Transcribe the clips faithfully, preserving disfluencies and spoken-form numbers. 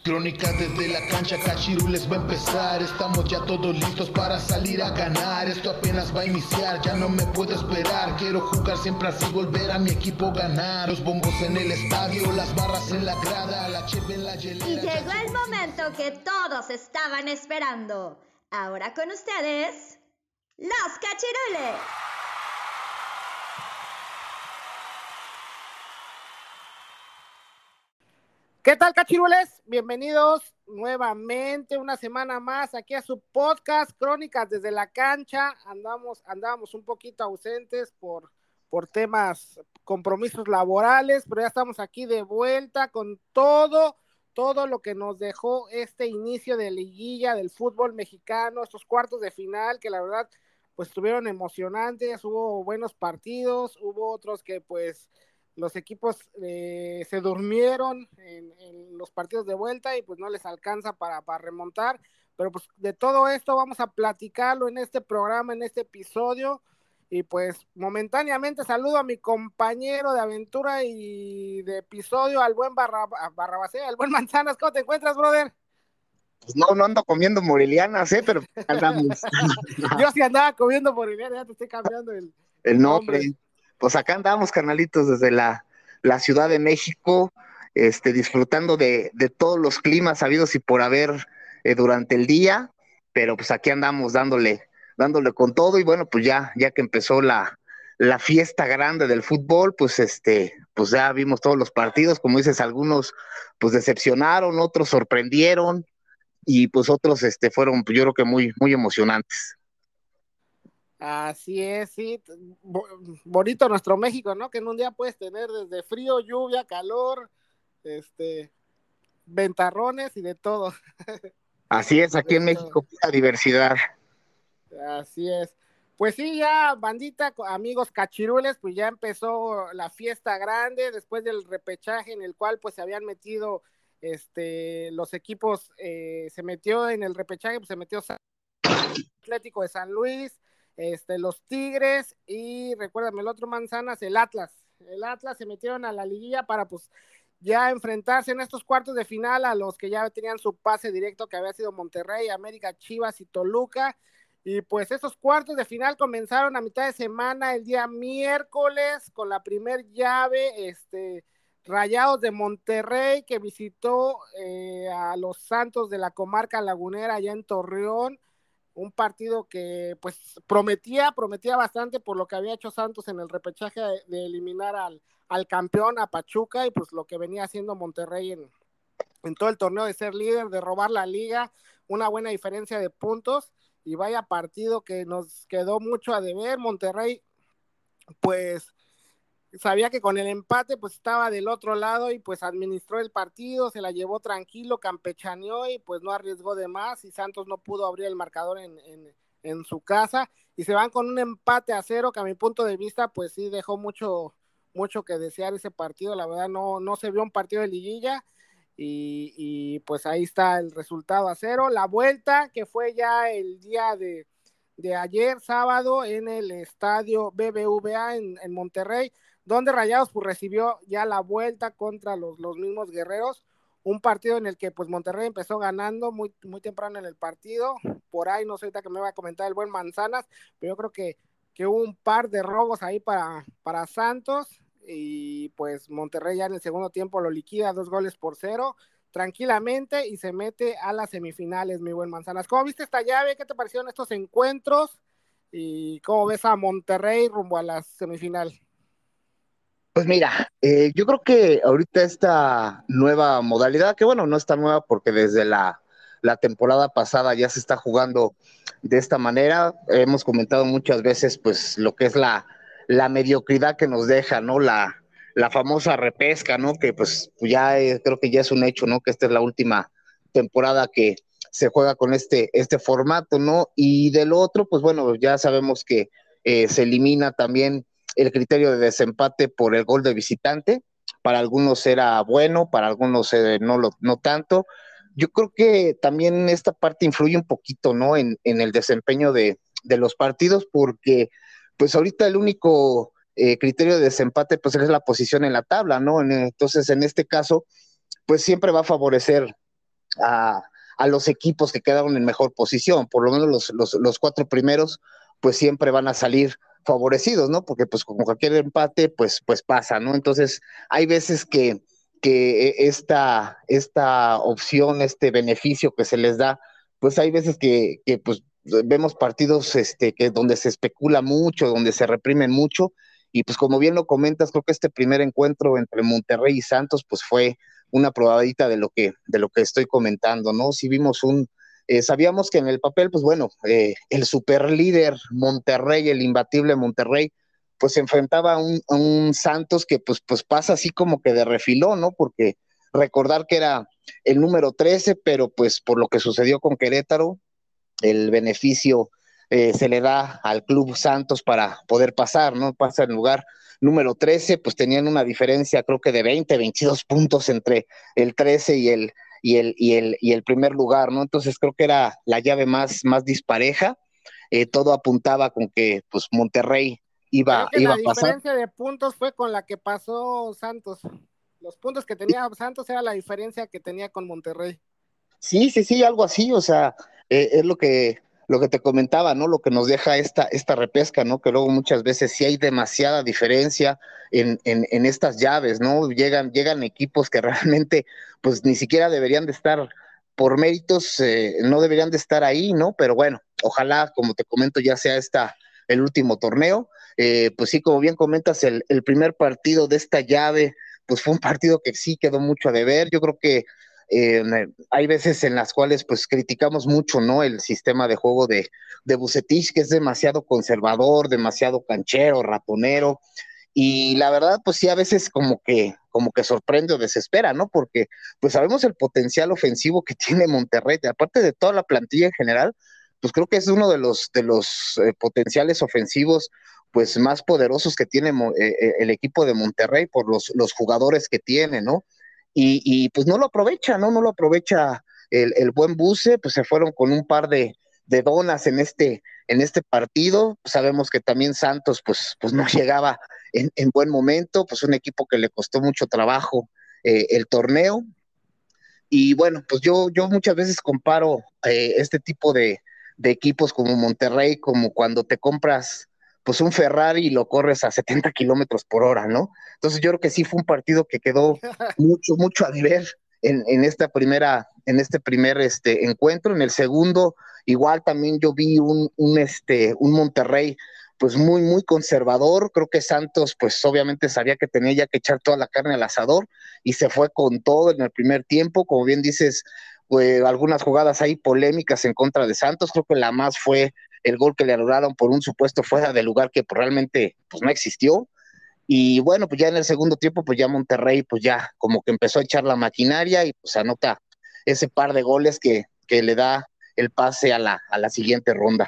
Crónica desde la cancha, Cachirules va a empezar. Estamos ya todos listos para salir a ganar. Esto apenas va a iniciar, ya no me puedo esperar. Quiero jugar siempre así, volver a mi equipo ganar. Los bombos en el estadio, las barras en la grada, la cheve en la hielera. Y llegó el momento que todos estaban esperando. Ahora con ustedes, los Cachirules. ¿Qué tal, Cachirules? Bienvenidos nuevamente una semana más aquí a su podcast Crónicas desde la cancha. Andamos, andábamos un poquito ausentes por, por temas, compromisos laborales, pero ya estamos aquí de vuelta con todo, todo lo que nos dejó este inicio de liguilla del fútbol mexicano, estos cuartos de final que la verdad pues estuvieron emocionantes, hubo buenos partidos, hubo otros que pues los equipos eh, se durmieron en, en los partidos de vuelta y pues no les alcanza para, para remontar, pero pues de todo esto vamos a platicarlo en este programa, en este episodio, y pues momentáneamente saludo a mi compañero de aventura y de episodio, al buen Barra, Barrabasea, al buen Manzanas. ¿Cómo te encuentras, brother? Pues no, no ando comiendo morelianas, ¿eh? Pero andamos. Yo sí andaba comiendo morelianas, ya te estoy cambiando el, el nombre. nombre. Pues acá andamos, carnalitos, desde la, la Ciudad de México, este, disfrutando de, de todos los climas habidos y por haber eh, durante el día, pero pues aquí andamos dándole, dándole con todo, y bueno, pues ya, ya que empezó la, la fiesta grande del fútbol, pues este, pues ya vimos todos los partidos, como dices, algunos pues decepcionaron, otros sorprendieron, y pues otros este, fueron, pues, yo creo que muy, muy emocionantes. Así es, sí, bonito nuestro México, ¿no? Que en un día puedes tener desde frío, lluvia, calor, este, ventarrones y de todo. Así es, aquí en México, la diversidad. Así es. Pues sí, ya, bandita, amigos cachirules, pues ya empezó la fiesta grande después del repechaje en el cual pues se habían metido, este, los equipos, eh, se metió en el repechaje, pues se metió Atlético de San Luis, Este, los Tigres y recuérdame el otro Manzanas, el Atlas. El Atlas se metieron a la liguilla para pues ya enfrentarse en estos cuartos de final a los que ya tenían su pase directo, que había sido Monterrey, América, Chivas y Toluca. Y pues esos cuartos de final comenzaron a mitad de semana, el día miércoles, con la primer llave, este, Rayados de Monterrey, que visitó eh, a los Santos de la comarca lagunera allá en Torreón. Un partido que pues prometía, prometía bastante por lo que había hecho Santos en el repechaje de, de eliminar al, al campeón, a Pachuca, y pues lo que venía haciendo Monterrey en, en todo el torneo, de ser líder, de robar la liga, una buena diferencia de puntos, y vaya partido que nos quedó mucho a deber. Monterrey pues sabía que con el empate pues estaba del otro lado y pues administró el partido, se la llevó tranquilo, campechaneó y pues no arriesgó de más, y Santos no pudo abrir el marcador en, en, en su casa, y se van con un empate a cero que a mi punto de vista pues sí dejó mucho, mucho que desear ese partido. La verdad no, no se vio un partido de liguilla, y, y pues ahí está el resultado a cero. La vuelta, que fue ya el día de, de ayer sábado en el estadio B B V A en, en Monterrey, donde Rayados pues recibió ya la vuelta contra los, los mismos guerreros, un partido en el que pues Monterrey empezó ganando muy, muy temprano en el partido. Por ahí no sé ahorita que me va a comentar el buen Manzanas, pero yo creo que, que hubo un par de robos ahí para, para Santos, y pues Monterrey ya en el segundo tiempo lo liquida dos goles por cero tranquilamente y se mete a las semifinales, mi buen Manzanas. ¿Cómo viste esta llave? ¿Qué te parecieron estos encuentros? ¿Y cómo ves a Monterrey rumbo a la semifinal? Pues mira, eh, yo creo que ahorita esta nueva modalidad, que bueno, no está nueva porque desde la, la temporada pasada ya se está jugando de esta manera. Hemos comentado muchas veces pues lo que es la, la mediocridad que nos deja, ¿no? La, la famosa repesca, ¿no? Que pues ya eh, creo que ya es un hecho, ¿no? Que esta es la última temporada que se juega con este, este formato, ¿no? Y del otro, pues bueno, ya sabemos que eh, se elimina también el criterio de desempate por el gol de visitante. Para algunos era bueno, para algunos eh, no, lo, no tanto. Yo creo que también esta parte influye un poquito, ¿no? En, en el desempeño de, de los partidos, porque pues ahorita el único eh, criterio de desempate pues es la posición en la tabla, ¿no? Entonces en este caso pues siempre va a favorecer a, a los equipos que quedaron en mejor posición, por lo menos los, los, los cuatro primeros, pues siempre van a salir favorecidos, ¿no? Porque pues como cualquier empate, pues, pues pasa, ¿no? Entonces, hay veces que, que esta, esta opción, este beneficio que se les da, pues hay veces que, que pues vemos partidos este, que donde se especula mucho, donde se reprimen mucho, y pues como bien lo comentas, creo que este primer encuentro entre Monterrey y Santos, pues fue una probadita de lo que, de lo que estoy comentando, ¿no? Si vimos un, eh, sabíamos que en el papel, pues bueno, eh, el superlíder Monterrey, el imbatible Monterrey, pues se enfrentaba a un, a un Santos que pues, pues pasa así como que de refilón, ¿no? Porque recordar que era el número trece, pero pues por lo que sucedió con Querétaro, el beneficio eh, se le da al Club Santos para poder pasar, ¿no? Pasa en lugar número trece, pues tenían una diferencia creo que de veinte, veintidós puntos entre el trece y el, y el, y el, y el primer lugar, ¿no? Entonces creo que era la llave más, más dispareja, eh, todo apuntaba con que pues Monterrey iba, Creo que iba la a pasar. diferencia de puntos fue con la que pasó Santos. Los puntos que tenía Santos era la diferencia que tenía con Monterrey. Sí, sí, sí, algo así, o sea, eh, es lo que, lo que te comentaba, ¿no? Lo que nos deja esta, esta repesca, ¿no? Que luego muchas veces sí hay demasiada diferencia en, en, en estas llaves, ¿no? Llegan, llegan equipos que realmente, pues ni siquiera deberían de estar por méritos, eh, no deberían de estar ahí, ¿no? Pero bueno, ojalá, como te comento, ya sea esta el último torneo. Eh, pues sí, como bien comentas, el, el primer partido de esta llave, pues fue un partido que sí quedó mucho a deber. Yo creo que eh, hay veces en las cuales pues criticamos mucho, ¿no? El sistema de juego de, de Vucetich, que es demasiado conservador, demasiado canchero, ratonero, y la verdad pues sí a veces como que, como que sorprende o desespera, ¿no? Porque pues sabemos el potencial ofensivo que tiene Monterrey, aparte de toda la plantilla en general, pues creo que es uno de los, de los eh, potenciales ofensivos pues más poderosos que tiene eh, el equipo de Monterrey por los, los jugadores que tiene, ¿no? Y, y, pues no lo aprovecha, ¿no? No lo aprovecha el, el buen Buce, pues se fueron con un par de, de donas en este, en este partido. Sabemos que también Santos, pues, pues no llegaba en, en buen momento, pues un equipo que le costó mucho trabajo eh, el torneo. Y bueno, pues yo, yo muchas veces comparo eh, este tipo de, de equipos como Monterrey, como cuando te compras pues un Ferrari y lo corres a setenta kilómetros por hora, ¿no? Entonces yo creo que sí fue un partido que quedó mucho, mucho a deber en, en esta primera, en este primer este, encuentro. En el segundo, igual también yo vi un, un, este, un Monterrey pues muy, muy conservador. Creo que Santos pues obviamente sabía que tenía ya que echar toda la carne al asador y se fue con todo en el primer tiempo, como bien dices, pues, algunas jugadas ahí polémicas en contra de Santos. Creo que la más fue el gol que le anularon por un supuesto fuera de lugar que pues, realmente pues, no existió. Y bueno, pues ya en el segundo tiempo, pues ya Monterrey, pues ya como que empezó a echar la maquinaria y pues anota ese par de goles que, que le da el pase a la, a la siguiente ronda.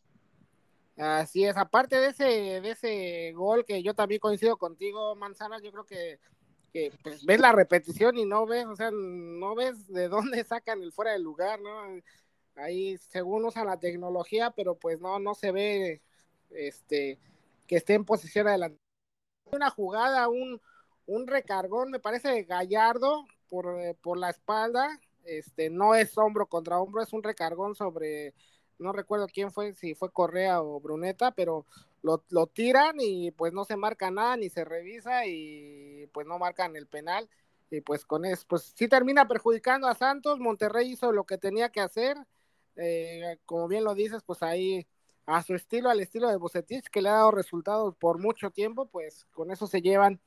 Así es, aparte de ese, de ese gol que yo también coincido contigo, Manzana, yo creo que, que pues, ves la repetición y no ves, o sea, no ves de dónde sacan el fuera de lugar, ¿no? Ahí según usan la tecnología, pero pues no, no se ve este que esté en posición adelante. Una jugada, un, un recargón, me parece Gallardo por, por la espalda, este, no es hombro contra hombro, es un recargón sobre, no recuerdo quién fue, si fue Correa o Bruneta, pero lo, lo tiran y pues no se marca nada, ni se revisa y pues no marcan el penal. Y pues con eso, pues sí termina perjudicando a Santos. Monterrey hizo lo que tenía que hacer, eh, como bien lo dices, pues ahí a su estilo, al estilo de Vucetich, que le ha dado resultados por mucho tiempo, pues con eso se llevan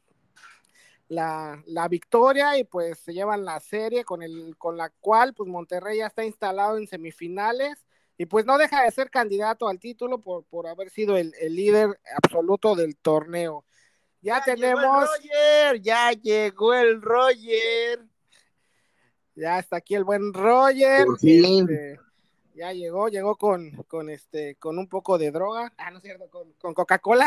la, la victoria y pues se llevan la serie con, el, con la cual pues Monterrey ya está instalado en semifinales y pues no deja de ser candidato al título por, por haber sido el, el líder absoluto del torneo. Ya, ya tenemos... Llegó el Roger, ya llegó el Roger. Ya está aquí el buen Roger. Por fin. Este, ya llegó, llegó con, con este, con un poco de droga. Ah, no es cierto, con, con Coca-Cola.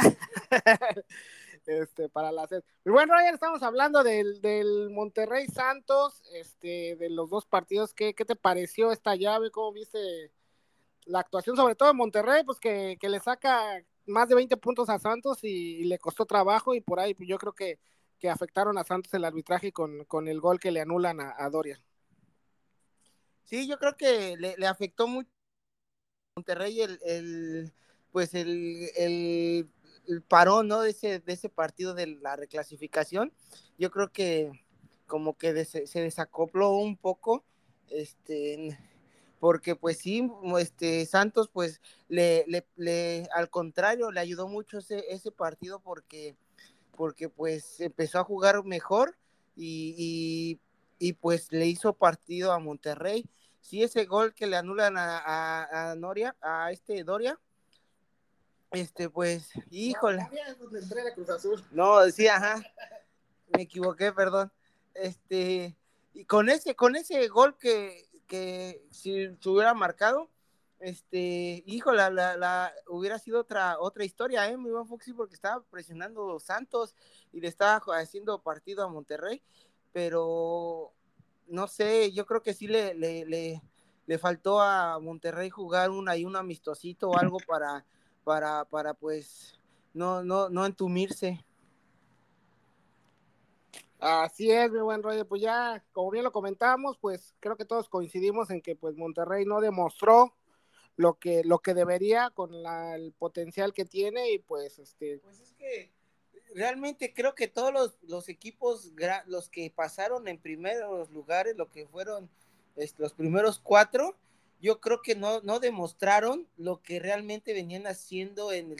este, para la sed. Y bueno, Roger, estamos hablando del, del Monterrey Santos, este, de los dos partidos. ¿Qué, qué te pareció esta llave? ¿Cómo viste la actuación, sobre todo de Monterrey? Pues que, que le saca más de veinte puntos a Santos y, y le costó trabajo, y por ahí yo creo que, que afectaron a Santos el arbitraje con, con el gol que le anulan a, a Doria. Sí, yo creo que le, le afectó mucho a Monterrey el, el pues el, el, el parón, ¿no? De ese, de ese partido de la reclasificación. Yo creo que como que des, se desacopló un poco, este, porque pues sí, este, Santos pues le, le, le al contrario, le ayudó mucho ese, ese partido porque, porque pues empezó a jugar mejor y, y, y pues le hizo partido a Monterrey. Sí, ese gol que le anulan a, a, a Noria, a este Doria, este pues, híjole. No, sí, ajá, me equivoqué, perdón. Este, y con ese, con ese gol que, que si se hubiera marcado, este, hijo, la, la, la, hubiera sido otra, otra historia, ¿eh? Mi buen Foxy, porque estaba presionando Santos y le estaba haciendo partido a Monterrey, pero no sé, yo creo que sí le, le, le, le faltó a Monterrey jugar un, ahí un amistosito o algo para, para, para pues, no, no, no entumirse. Así es, mi buen Roger, pues ya, como bien lo comentamos, pues creo que todos coincidimos en que pues Monterrey no demostró lo que, lo que debería con la, el potencial que tiene y pues este... Pues es que realmente creo que todos los, los equipos, los que pasaron en primeros lugares, lo que fueron es, los primeros cuatro, yo creo que no, no demostraron lo que realmente venían haciendo en el...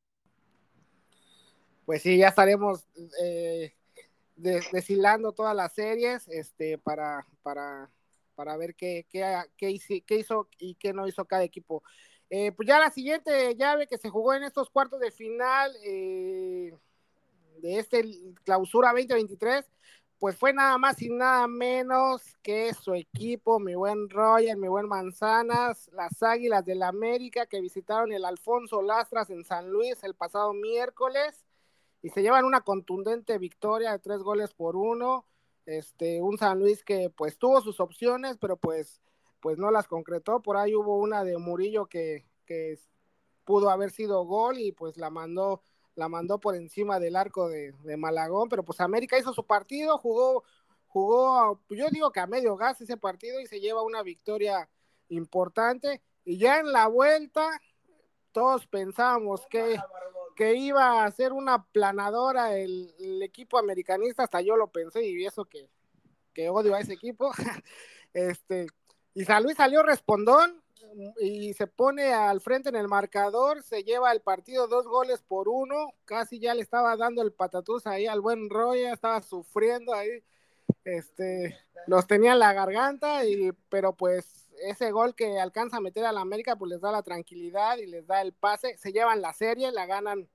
Pues sí, ya estaremos... Eh, De, deshilando todas las series este, para, para, para ver qué, qué, qué, hizo, qué hizo y qué no hizo cada equipo. Eh, pues ya la siguiente llave que se jugó en estos cuartos de final eh, de este clausura veinte veintitrés, pues fue nada más y nada menos que su equipo, mi buen Roger, mi buen Manzanas, las Águilas del América que visitaron el Alfonso Lastras en San Luis el pasado miércoles y se llevan una contundente victoria de tres goles por uno, este, un San Luis que pues tuvo sus opciones, pero pues, pues no las concretó, por ahí hubo una de Murillo que, que pudo haber sido gol y pues la mandó, la mandó por encima del arco de, de Malagón, pero pues América hizo su partido, jugó, jugó, yo digo que a medio gas ese partido y se lleva una victoria importante, y ya en la vuelta todos pensábamos que, que iba a ser una planadora el, el equipo americanista, hasta yo lo pensé y eso que, que odio a ese equipo. este, y San Luis salió respondón y se pone al frente en el marcador, se lleva el partido dos goles por uno, casi ya le estaba dando el patatús ahí al buen Roya, estaba sufriendo ahí, este, los tenía en la garganta, y, pero pues ese gol que alcanza a meter a la América pues les da la tranquilidad y les da el pase, se llevan la serie, la ganan,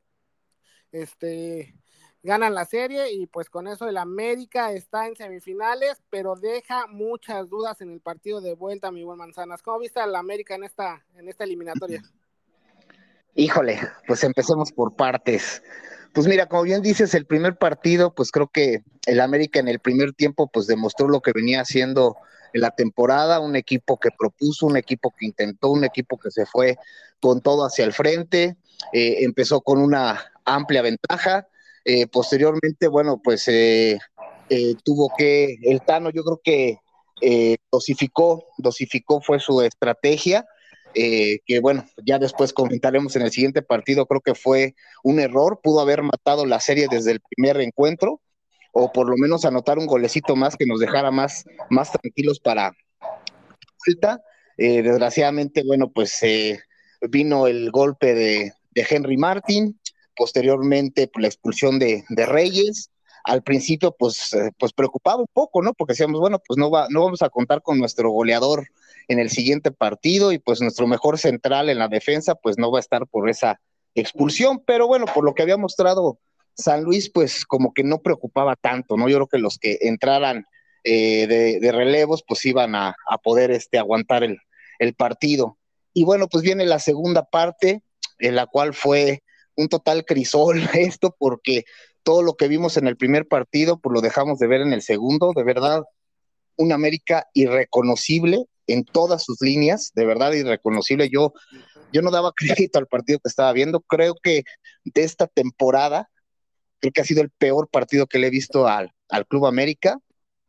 este, ganan la serie y pues con eso el América está en semifinales, pero deja muchas dudas en el partido de vuelta, mi buen Manzanas. ¿Cómo viste al América en esta, en esta eliminatoria? Híjole, pues empecemos por partes. Pues mira, como bien dices, el primer partido, pues creo que el América en el primer tiempo, pues demostró lo que venía haciendo en la temporada, un equipo que propuso, un equipo que intentó, un equipo que se fue con todo hacia el frente, eh, empezó con una amplia ventaja, eh, posteriormente, bueno, pues eh, eh, tuvo que, el Tano yo creo que eh, dosificó, dosificó fue su estrategia, eh, que bueno, ya después comentaremos en el siguiente partido, creo que fue un error, pudo haber matado la serie desde el primer encuentro, o por lo menos anotar un golecito más que nos dejara más, más tranquilos para vuelta. Eh, desgraciadamente, bueno, pues eh, vino el golpe de, de Henry Martin, posteriormente pues, la expulsión de, de Reyes. Al principio, pues, eh, pues preocupaba un poco, ¿no? Porque decíamos, bueno, pues no, va, no vamos a contar con nuestro goleador en el siguiente partido y pues nuestro mejor central en la defensa, pues no va a estar por esa expulsión, pero bueno, por lo que había mostrado San Luis, pues como que no preocupaba tanto, ¿no? Yo creo que los que entraran eh, de, de, relevos, pues iban a, a poder este, aguantar el, el partido. Y bueno, pues viene la segunda parte, en la cual fue un total crisol esto, porque todo lo que vimos en el primer partido, pues lo dejamos de ver en el segundo, de verdad, un América irreconocible en todas sus líneas, de verdad irreconocible. Yo, yo no daba crédito al partido que estaba viendo, creo que de esta temporada, creo que ha sido el peor partido que le he visto al, al Club América.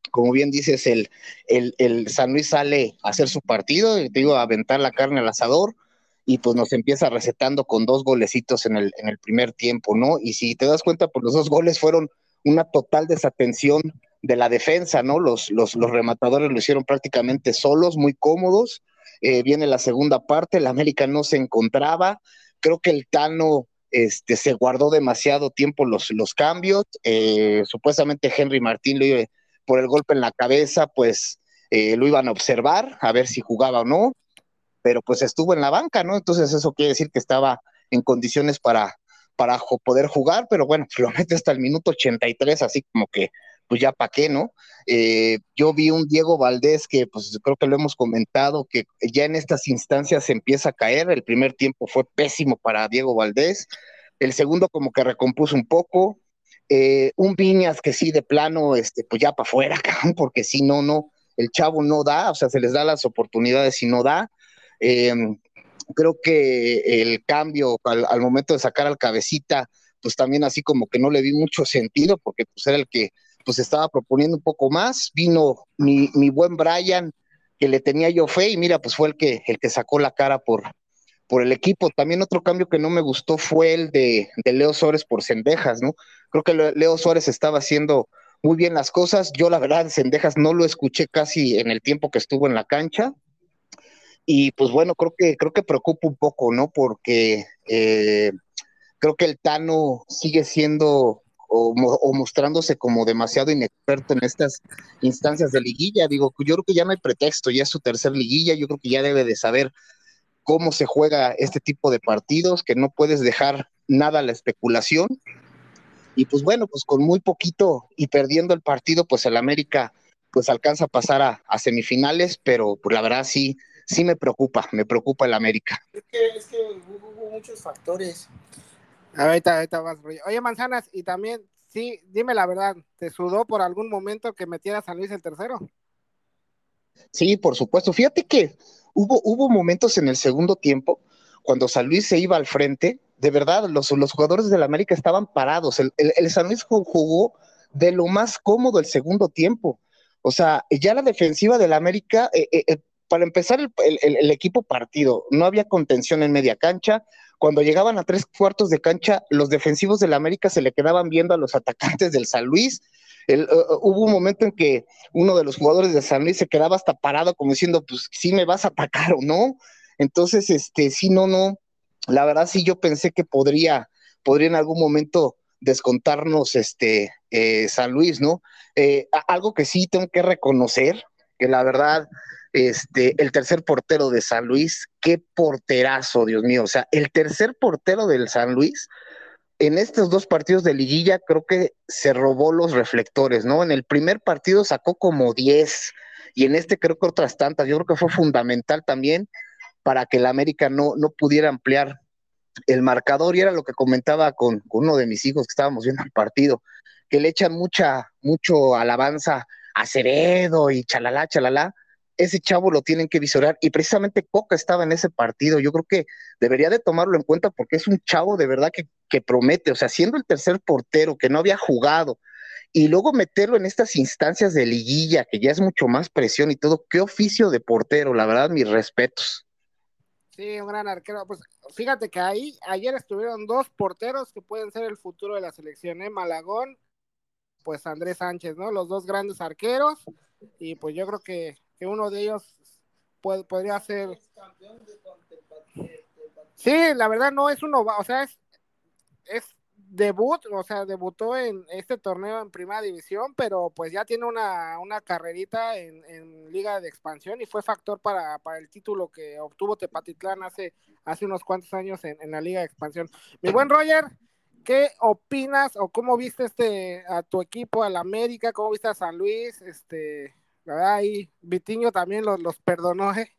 como bien dices, el, el, el San Luis sale a hacer su partido, te digo, a aventar la carne al asador, y pues nos empieza recetando con dos golecitos en el, en el primer tiempo, ¿no? Y si te das cuenta, pues los dos goles fueron una total desatención de la defensa, ¿no? Los, los, los rematadores lo hicieron prácticamente solos, muy cómodos. Eh, viene la segunda parte, la América no se encontraba, creo que el Tano este, se guardó demasiado tiempo los, los cambios, eh, supuestamente Henry Martín lo iba, por el golpe en la cabeza, pues eh, lo iban a observar, a ver si jugaba o no, pero pues estuvo en la banca, ¿no? Entonces eso quiere decir que estaba en condiciones para, para poder jugar, pero bueno, lo mete hasta el minuto ochenta y tres, así como que, pues ya pa' qué, ¿no? Eh, yo vi un Diego Valdés que, pues creo que lo hemos comentado, que ya en estas instancias se empieza a caer, el primer tiempo fue pésimo para Diego Valdés, el segundo como que recompuso un poco, eh, un Viñas que sí, de plano, este, pues ya para afuera, porque si no, no, el chavo no da, o sea, se les da las oportunidades y no da. Eh, creo que el cambio al, al, momento de sacar al Cabecita, pues también así como que no le vi mucho sentido, porque pues era el que pues estaba proponiendo un poco más, vino mi, mi buen Brian, que le tenía yo fe, y mira, pues fue el que, el que sacó la cara por, por el equipo. También otro cambio que no me gustó fue el de, de Leo Suárez por Cendejas, ¿no? Creo que Leo Suárez estaba haciendo muy bien las cosas, yo la verdad Cendejas no lo escuché casi en el tiempo que estuvo en la cancha, y pues bueno, creo que, creo que preocupa un poco, ¿no? Porque eh, creo que el Tano sigue siendo o, o mostrándose como demasiado inexperto en estas instancias de liguilla. Digo, yo creo que ya no hay pretexto, ya es su tercer liguilla, yo creo que ya debe de saber cómo se juega este tipo de partidos, que no puedes dejar nada a la especulación. Y pues bueno, pues con muy poquito y perdiendo el partido, pues el América pues alcanza a pasar a, a semifinales, pero pues la verdad sí, sí me preocupa, me preocupa el América. Es que, es que hubo, hubo muchos factores. Ahorita, ahorita vas, oye, Manzanas, y también, sí, dime la verdad, ¿te sudó por algún momento que metiera a San Luis el tercero? Sí, por supuesto. Fíjate que hubo, hubo momentos en el segundo tiempo, cuando San Luis se iba al frente, de verdad, los, los jugadores del América estaban parados. El, el, el San Luis jugó de lo más cómodo el segundo tiempo. O sea, ya la defensiva del América, eh, eh, para empezar el, el, el equipo partido, no había contención en media cancha. Cuando llegaban a tres cuartos de cancha, los defensivos del América se le quedaban viendo a los atacantes del San Luis. El, uh, hubo un momento en que uno de los jugadores de San Luis se quedaba hasta parado como diciendo, pues sí me vas a atacar o no. Entonces, este, sí, no, no, la verdad sí yo pensé que podría, podría en algún momento descontarnos este eh, San Luis, ¿no? Eh, algo que sí tengo que reconocer, que la verdad, este, el tercer portero de San Luis, qué porterazo, Dios mío, o sea, el tercer portero del San Luis, en estos dos partidos de liguilla creo que se robó los reflectores, ¿no? En el primer partido sacó como diez, y en este creo que otras tantas. Yo creo que fue fundamental también para que la América no, no pudiera ampliar el marcador, y era lo que comentaba con, con uno de mis hijos que estábamos viendo el partido, que le echan mucha, mucho alabanza a Ceredo y chalala, chalala. Ese chavo lo tienen que visorar, y precisamente Coca estaba en ese partido. Yo creo que debería de tomarlo en cuenta, porque es un chavo de verdad que, que promete, o sea, siendo el tercer portero, que no había jugado, y luego meterlo en estas instancias de liguilla, que ya es mucho más presión y todo. Qué oficio de portero, la verdad, mis respetos. Sí, un gran arquero. Pues fíjate que ahí ayer estuvieron dos porteros que pueden ser el futuro de la selección, ¿eh? Malagón, pues Andrés Sánchez, ¿no? Los dos grandes arqueros, y pues yo creo que, que uno de ellos puede, podría ser... Sí, la verdad no es uno, o sea, es, es debut, o sea, debutó en este torneo en Primera División, pero pues ya tiene una, una carrerita en, en Liga de Expansión, y fue factor para, para el título que obtuvo Tepatitlán hace, hace unos cuantos años en, en la Liga de Expansión. Mi buen Roger, ¿qué opinas o cómo viste este a tu equipo, al América? ¿Cómo viste a San Luis? Este, la verdad ahí Vitiño también los, los perdonó, ¿eh?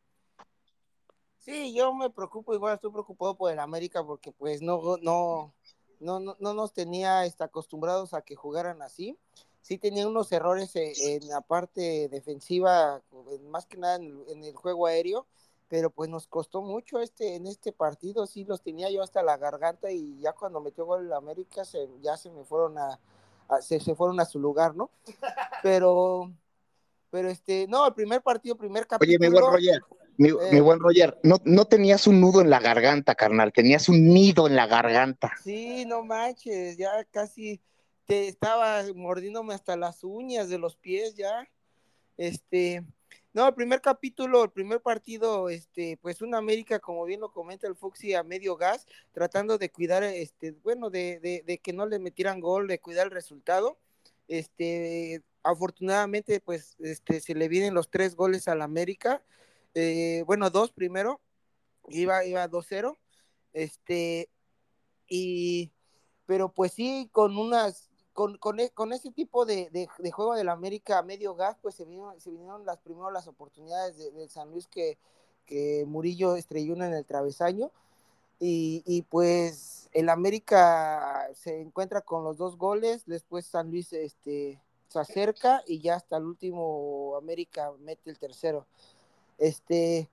Sí, yo me preocupo, igual estoy preocupado por el América, porque pues no, no, no, no, no nos tenía este, acostumbrados a que jugaran así. Sí tenía unos errores en, en la parte defensiva, más que nada en, en el juego aéreo, pero pues nos costó mucho este en este partido. Sí los tenía yo hasta la garganta, y ya cuando metió gol el América se, ya se me fueron a, a se, se fueron a su lugar, ¿no? pero, pero este, no, el primer partido, primer Oye, mi buen capítulo. Roger, mi, mi Eh, buen Roger, no, no tenías un nudo en la garganta, carnal, tenías un nido en la garganta. sí, no manches, ya casi te estaba mordiéndome hasta las uñas de los pies ya. Este, no, el primer capítulo, el primer partido, este, pues un América, como bien lo comenta el Fuxi, a medio gas, tratando de cuidar, este, bueno, de, de, de que no le metieran gol, de cuidar el resultado. Este, afortunadamente, pues, este, se le vienen los tres goles al América. Eh, bueno, dos primero, iba, iba dos cero. Este, y, pero pues sí, con unas, con, con, e, con ese tipo de, de, de juego del América a medio gas, pues se vinieron, se vinieron las primero las oportunidades de, de San Luis que, que Murillo estrelló una en el travesaño, y, y pues el América se encuentra con los dos goles, después San Luis este, se acerca y ya hasta el último América mete el tercero. Este,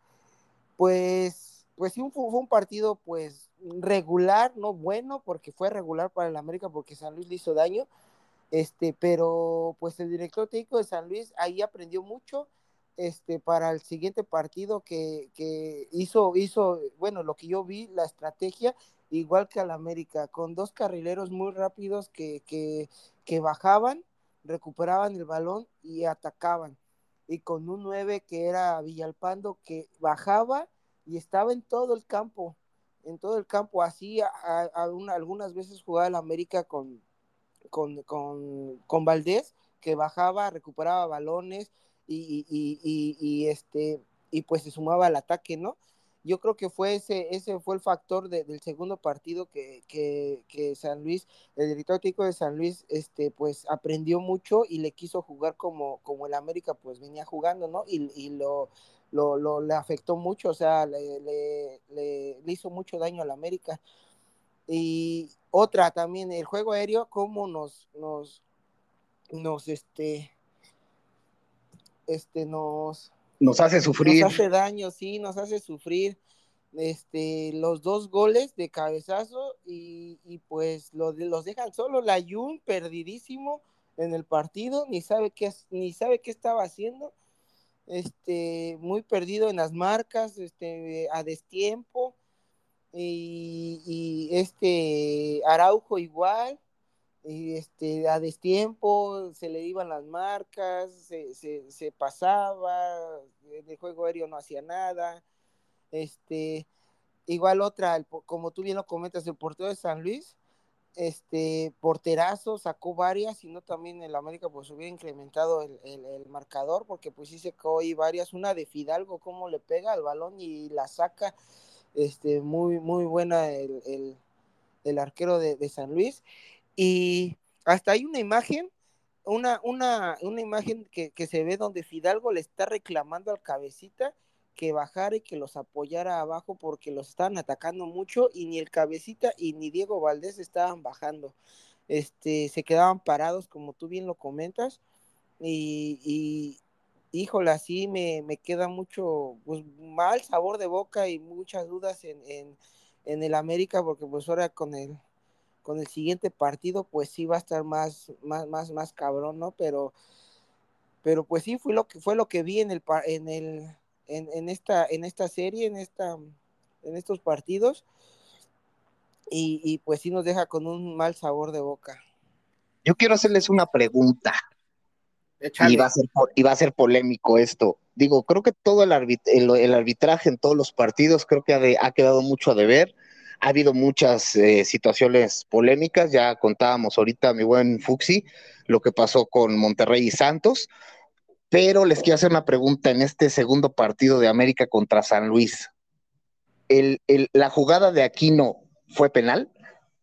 pues, pues sí, fue un partido pues regular, no bueno, porque fue regular para el América porque San Luis le hizo daño, este, pero pues el director técnico de San Luis ahí aprendió mucho, este, para el siguiente partido que, que hizo, hizo, bueno, lo que yo vi, la estrategia, igual que al América, con dos carrileros muy rápidos que, que, que bajaban, recuperaban el balón y atacaban, y con un nueve que era Villalpando, que bajaba y estaba en todo el campo, en todo el campo, así a, a, a una, algunas veces jugaba el América con con, con, con Valdés, que bajaba, recuperaba balones y, y, y, y, este, y pues se sumaba al ataque, ¿no? Yo creo que fue ese, ese fue el factor de, del segundo partido que, que, que San Luis, el director técnico de San Luis, este, pues aprendió mucho y le quiso jugar como, como el América pues venía jugando, ¿no? Y, y lo, lo, lo, le afectó mucho, o sea, le, le, le, le hizo mucho daño al América. Y otra también, el juego aéreo, cómo nos, nos, nos, este, este, nos, Nos hace nos sufrir. hace daño, sí, nos hace sufrir, este, los dos goles de cabezazo y, y pues lo, los dejan solo, la Jun perdidísimo en el partido, ni sabe qué, ni sabe qué estaba haciendo, este, muy perdido en las marcas, este, a destiempo, y, y este Araujo igual, y este a destiempo se le iban las marcas, se, se, se pasaba, en el juego aéreo no hacía nada, este igual otra, el, como tú bien lo comentas, el portero de San Luis, este porterazo, sacó varias, y no también el América pues hubiera incrementado el, el, el marcador, porque pues sí sacó ahí varias, una de Fidalgo, cómo le pega al balón y la saca, este muy, muy buena el, el, el arquero de, de San Luis. Y hasta hay una imagen, una, una, una imagen que, que se ve donde Fidalgo le está reclamando al Cabecita que bajara y que los apoyara abajo porque los estaban atacando mucho, y ni el Cabecita y ni Diego Valdés estaban bajando, este, se quedaban parados como tú bien lo comentas, y, y híjole, así me, me queda mucho, pues, mal sabor de boca y muchas dudas en, en, en el América, porque pues ahora con el con el siguiente partido pues sí va a estar más más más más cabrón, ¿no? Pero pero pues sí fue lo que fue lo que vi en el en el en, en esta en esta serie, en esta en estos partidos, y, y pues sí nos deja con un mal sabor de boca. Yo quiero hacerles una pregunta. Y va a Échale. ser, y va a ser polémico esto. Digo, creo que todo el, arbit el, el arbitraje en todos los partidos creo que ha, de, ha quedado mucho a deber. Ha habido muchas eh, situaciones polémicas. Ya contábamos ahorita, mi buen Fuxi, lo que pasó con Monterrey y Santos. Pero les quiero hacer una pregunta en este segundo partido de América contra San Luis. ¿El, el, ¿La jugada de Aquino fue penal?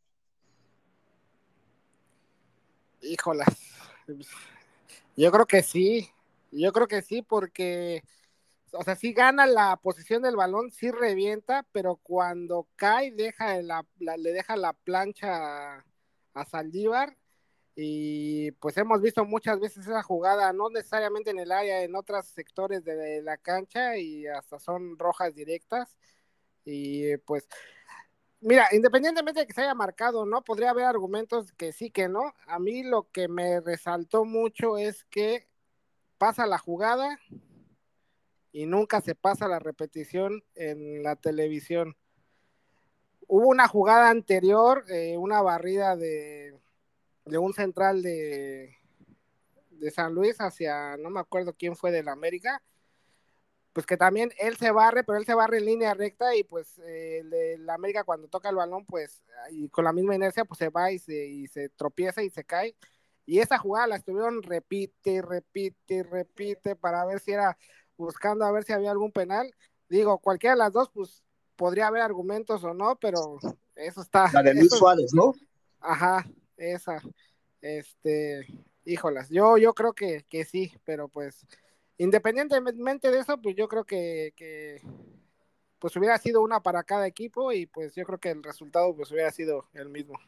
Híjola. Yo creo que sí. Yo creo que sí, porque, o sea, sí gana la posición del balón, sí revienta, pero cuando cae deja la, la, le deja la plancha a, a Saldívar, y pues hemos visto muchas veces esa jugada, no necesariamente en el área, en otros sectores de, de la cancha, y hasta son rojas directas, y pues Mira, independientemente de que se haya marcado, ¿no? Podría haber argumentos que sí, que no. A mí lo que me resaltó mucho es que pasa la jugada y nunca se pasa la repetición en la televisión. Hubo una jugada anterior, eh, una barrida de, de un central de, de San Luis hacia, no me acuerdo quién fue del América, pues que también él se barre, pero él se barre en línea recta y pues eh, el de la América cuando toca el balón, pues y con la misma inercia, pues se va y se, y se tropieza y se cae. Y esa jugada la estuvieron repite, repite, repite para ver si era, buscando a ver si había algún penal. Digo, cualquiera de las dos, pues podría haber argumentos o no, pero eso está, La de Luis eso, Suárez, ¿no? ajá, esa, este, híjolas, yo, yo creo que, que sí, pero pues independientemente de eso, pues yo creo que, que pues hubiera sido una para cada equipo y pues yo creo que el resultado pues hubiera sido el mismo.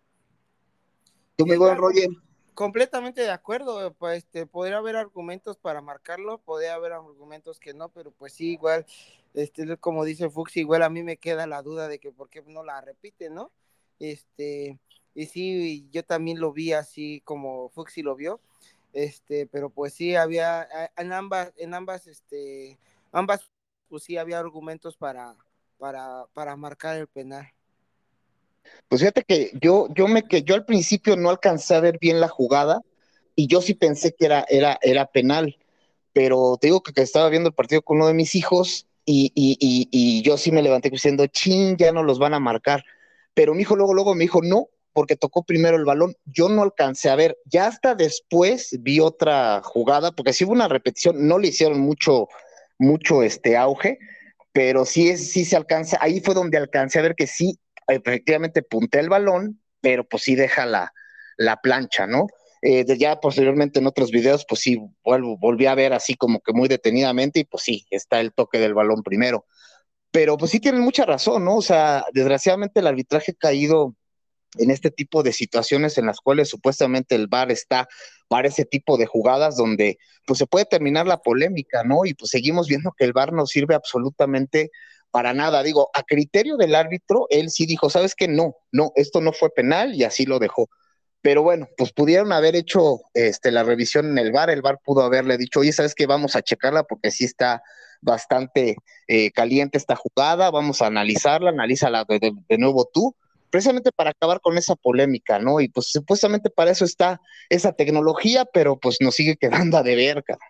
Tú, mi buen Roger. Completamente de acuerdo, pues este, podría haber argumentos para marcarlo, podría haber argumentos que no, pero pues sí, igual, este, como dice Fuchs, igual a mí me queda la duda de que por qué no la repite, ¿no? Este, y sí, yo también lo vi así como Fuchs lo vio, este, pero pues sí había, en ambas, en ambas, este, ambas, pues sí había argumentos para, para, para marcar el penal. Pues fíjate que yo, yo me que yo al principio no alcancé a ver bien la jugada y yo sí pensé que era, era, era penal, pero te digo que, que estaba viendo el partido con uno de mis hijos y, y, y, y yo sí me levanté diciendo, chin, ya no los van a marcar. Pero mi hijo luego, luego me dijo, no, porque tocó primero el balón. Yo no alcancé a ver, ya hasta después vi otra jugada, porque sí hubo una repetición, no le hicieron mucho, mucho este auge, pero sí, es, sí se alcanza, ahí fue donde alcancé a ver que sí, efectivamente puntea el balón, pero pues sí deja la, la plancha, ¿no? Eh, de ya posteriormente en otros videos, pues sí, vuelvo, volví a ver así como que muy detenidamente y pues sí, está el toque del balón primero. Pero pues sí tienen mucha razón, ¿no? O sea, desgraciadamente el arbitraje ha caído en este tipo de situaciones en las cuales supuestamente el V A R está para ese tipo de jugadas donde pues se puede terminar la polémica, ¿no? Y pues seguimos viendo que el V A R no sirve absolutamente para nada. Digo, a criterio del árbitro, él sí dijo, ¿sabes qué? No, no, esto no fue penal y así lo dejó. Pero bueno, pues pudieron haber hecho este, la revisión en el V A R, el V A R pudo haberle dicho, oye, ¿sabes qué? Vamos a checarla porque sí está bastante eh, caliente esta jugada, vamos a analizarla, analízala de, de, de nuevo tú, precisamente para acabar con esa polémica, ¿no? Y pues supuestamente para eso está esa tecnología, pero pues nos sigue quedando a deber, cabrón.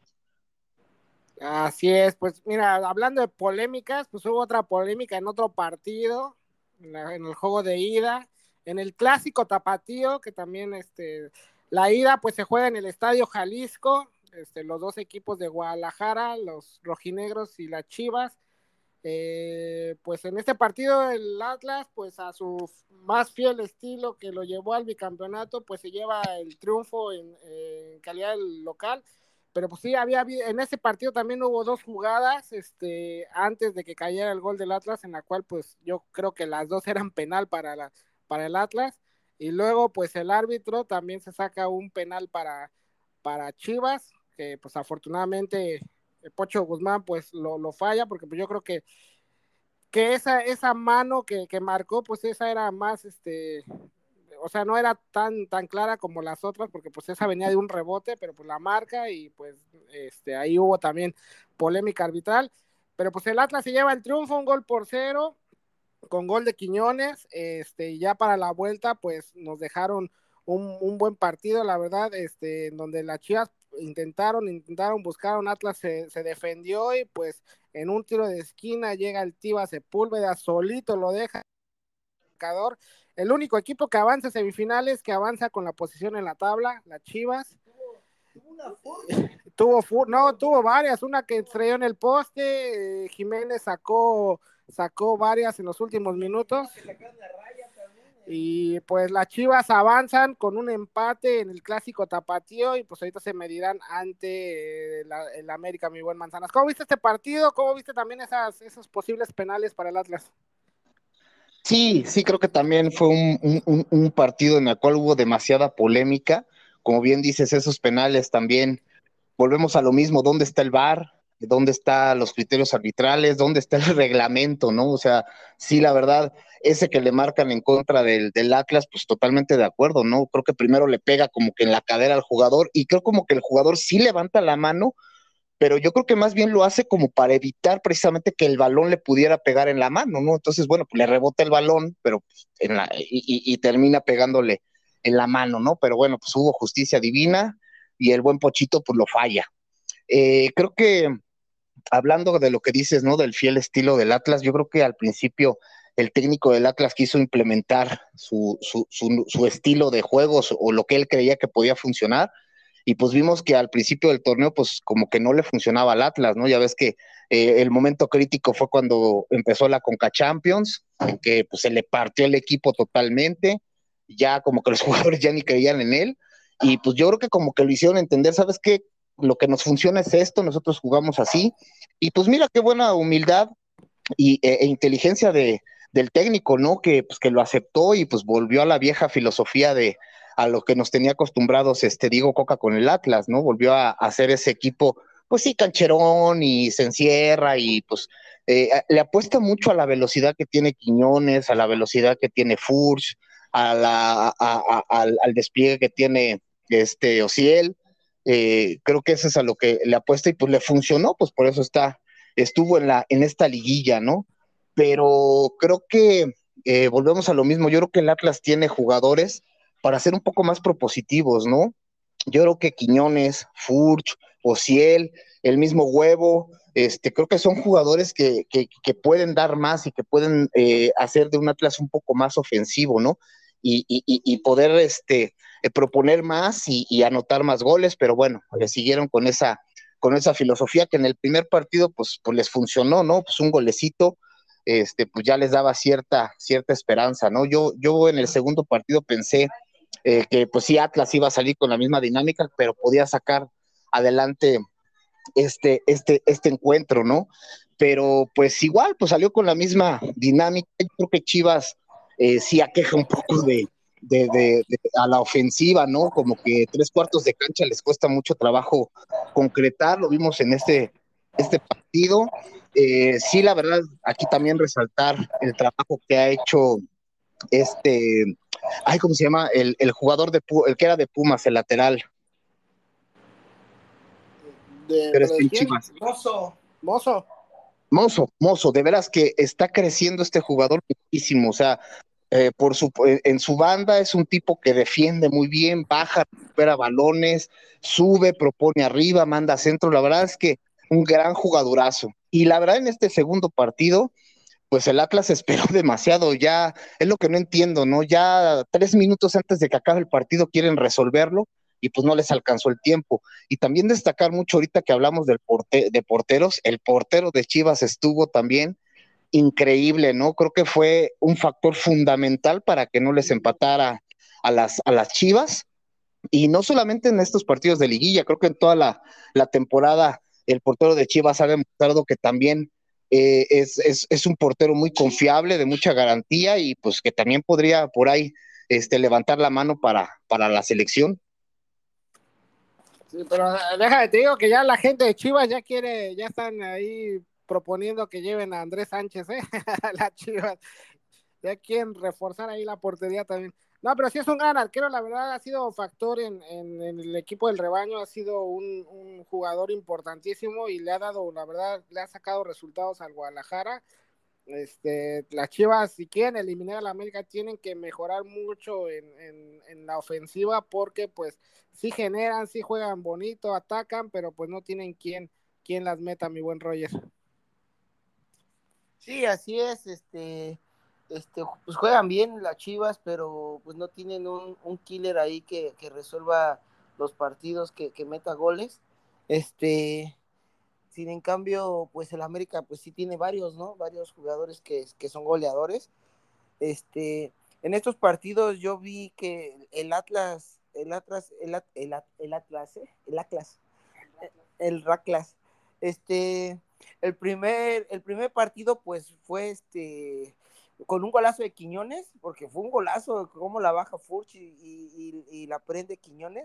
Así es, pues mira, hablando de polémicas, pues hubo otra polémica en otro partido, en, la, en el juego de ida, en el clásico tapatío, que también este, la ida pues se juega en el Estadio Jalisco, este, los dos equipos de Guadalajara, los rojinegros y las Chivas. Eh, pues en este partido el Atlas, pues a su más fiel estilo que lo llevó al bicampeonato, pues se lleva el triunfo en, en calidad local. Pero pues sí, había en ese partido también hubo dos jugadas este, antes de que cayera el gol del Atlas, en la cual pues yo creo que las dos eran penal para, la, para el Atlas. Y luego pues el árbitro también se saca un penal para, para Chivas, que pues afortunadamente Pocho Guzmán pues lo, lo falla, porque pues yo creo que, que esa, esa mano que, que marcó, pues esa era más, este, o sea, no era tan, tan clara como las otras, porque pues esa venía de un rebote, pero pues la marca y pues este, ahí hubo también polémica arbitral, pero pues el Atlas se lleva el triunfo, un gol por cero, con gol de Quiñones, este, y ya para la vuelta pues nos dejaron un, un buen partido, la verdad, este, en donde las Chivas intentaron, intentaron, buscaron, Atlas se, se defendió y pues en un tiro de esquina llega el Tiva Sepúlveda, solito lo deja el el único equipo que avanza a semifinales, que avanza con la posición en la tabla, las Chivas. Tuvo, tuvo no, tuvo varias, una que estrelló en el poste, eh, Jiménez sacó, sacó varias en los últimos minutos. Y pues las Chivas avanzan con un empate en el clásico tapatío y pues ahorita se medirán ante eh, la, el América, mi buen Manzanas. ¿Cómo viste este partido? ¿Cómo viste también esas, esos posibles penales para el Atlas? Sí, sí, creo que también fue un, un, un partido en el cual hubo demasiada polémica. Como bien dices, esos penales también, volvemos a lo mismo, ¿dónde está el V A R? dónde están los criterios arbitrales, dónde está el reglamento, ¿no? O sea, sí, la verdad, ese que le marcan en contra del, del Atlas, pues totalmente de acuerdo, ¿no? Creo que primero le pega como que en la cadera al jugador y creo como que el jugador sí levanta la mano, pero yo creo que más bien lo hace como para evitar precisamente que el balón le pudiera pegar en la mano, ¿no? Entonces, bueno, pues le rebota el balón, pero pues, en la, y, y, y termina pegándole en la mano, ¿no? Pero bueno, pues hubo justicia divina y el buen Pochito pues lo falla. Eh, creo que hablando de lo que dices, ¿no? Del fiel estilo del Atlas, yo creo que al principio el técnico del Atlas quiso implementar su, su, su, su estilo de juegos o lo que él creía que podía funcionar, y pues vimos que al principio del torneo pues como que no le funcionaba al Atlas, ¿no? Ya ves que eh, el momento crítico fue cuando empezó la Conca Champions, en que pues se le partió el equipo totalmente, ya como que los jugadores ya ni creían en él, y pues yo creo que como que lo hicieron entender, ¿sabes qué? Lo que nos funciona es esto, nosotros jugamos así, y pues mira qué buena humildad y, e, e inteligencia de, del técnico, ¿no? Que, pues, que lo aceptó y pues volvió a la vieja filosofía de a lo que nos tenía acostumbrados este Diego Coca con el Atlas, ¿no? Volvió a, a hacer ese equipo, pues sí, cancherón y se encierra y pues eh, le apuesta mucho a la velocidad que tiene Quiñones, a la velocidad que tiene Furch, a la, a, a, al, al despliegue que tiene este Ociel. Eh, creo que eso es a lo que le apuesta y pues le funcionó, pues por eso está, estuvo en, la, en esta liguilla, ¿no? Pero creo que eh, volvemos a lo mismo, yo creo que el Atlas tiene jugadores para ser un poco más propositivos, ¿no? Yo creo que Quiñones, Furch, Ociel, el mismo Huevo, este, creo que son jugadores que, que, que pueden dar más y que pueden eh, hacer de un Atlas un poco más ofensivo, ¿no? Y, y, y poder este, eh, proponer más y, y anotar más goles, pero bueno, le siguieron con esa, con esa filosofía que en el primer partido pues, pues les funcionó, ¿no? Pues un golecito, este, pues ya les daba cierta, cierta esperanza, ¿no? Yo, yo en el segundo partido pensé eh, que pues sí, Atlas iba a salir con la misma dinámica, pero podía sacar adelante este, este, este encuentro, ¿no? Pero pues igual, pues salió con la misma dinámica. Yo creo que Chivas eh, sí aqueja un poco de, de, de, de, a la ofensiva, ¿no? Como que tres cuartos de cancha les cuesta mucho trabajo concretar, lo vimos en este, este partido. Eh, sí, la verdad, aquí también resaltar el trabajo que ha hecho este, ay, ¿cómo se llama? El, el jugador de el que era de Pumas, el lateral. De, pero ¿pero está de en quién? Chivas. Mozo. Mozo. Mozo, Mozo, de veras que está creciendo este jugador muchísimo, o sea, eh, por su, en su banda es un tipo que defiende muy bien, baja, recupera balones, sube, propone arriba, manda centro, la verdad es que un gran jugadorazo. Y la verdad en este segundo partido, pues el Atlas esperó demasiado, ya es lo que no entiendo, ¿no? Ya tres minutos antes de que acabe el partido quieren resolverlo y pues no les alcanzó el tiempo. Y también destacar mucho ahorita que hablamos del porte de porteros, el portero de Chivas estuvo también increíble, ¿no? Creo que fue un factor fundamental para que no les empatara a las, a las Chivas, y no solamente en estos partidos de liguilla, creo que en toda la, la temporada el portero de Chivas ha demostrado que también eh, es, es, es, un portero muy confiable, de mucha garantía, y pues que también podría por ahí este, levantar la mano para, para la selección. Sí, pero déjame, te digo que ya la gente de Chivas ya quiere, ya están ahí proponiendo que lleven a Andrés Sánchez, ¿eh? La Chivas, ya quieren reforzar ahí la portería también. No, pero sí es un gran arquero, la verdad ha sido factor en, en, en el equipo del rebaño, ha sido un, un jugador importantísimo y le ha dado, la verdad, le ha sacado resultados al Guadalajara. Este, las Chivas, si quieren eliminar a la América, tienen que mejorar mucho en, en, en la ofensiva, porque pues sí generan, sí juegan bonito, atacan, pero pues no tienen quien, quien las meta, mi buen Roger. Sí, así es, este, este, pues juegan bien las Chivas, pero pues no tienen un, un killer ahí que, que resuelva los partidos, que, que meta goles. Este, sin en cambio, pues el América pues sí tiene varios, ¿no? Varios jugadores que, que son goleadores. Este, en estos partidos yo vi que el Atlas, el Atlas, el, el, el, el Atlas, ¿eh? el Atlas, el Raclas, este, el primer, el primer partido pues fue este con un golazo de Quiñones, porque fue un golazo, como la baja Furch y, y, y la prende Quiñones.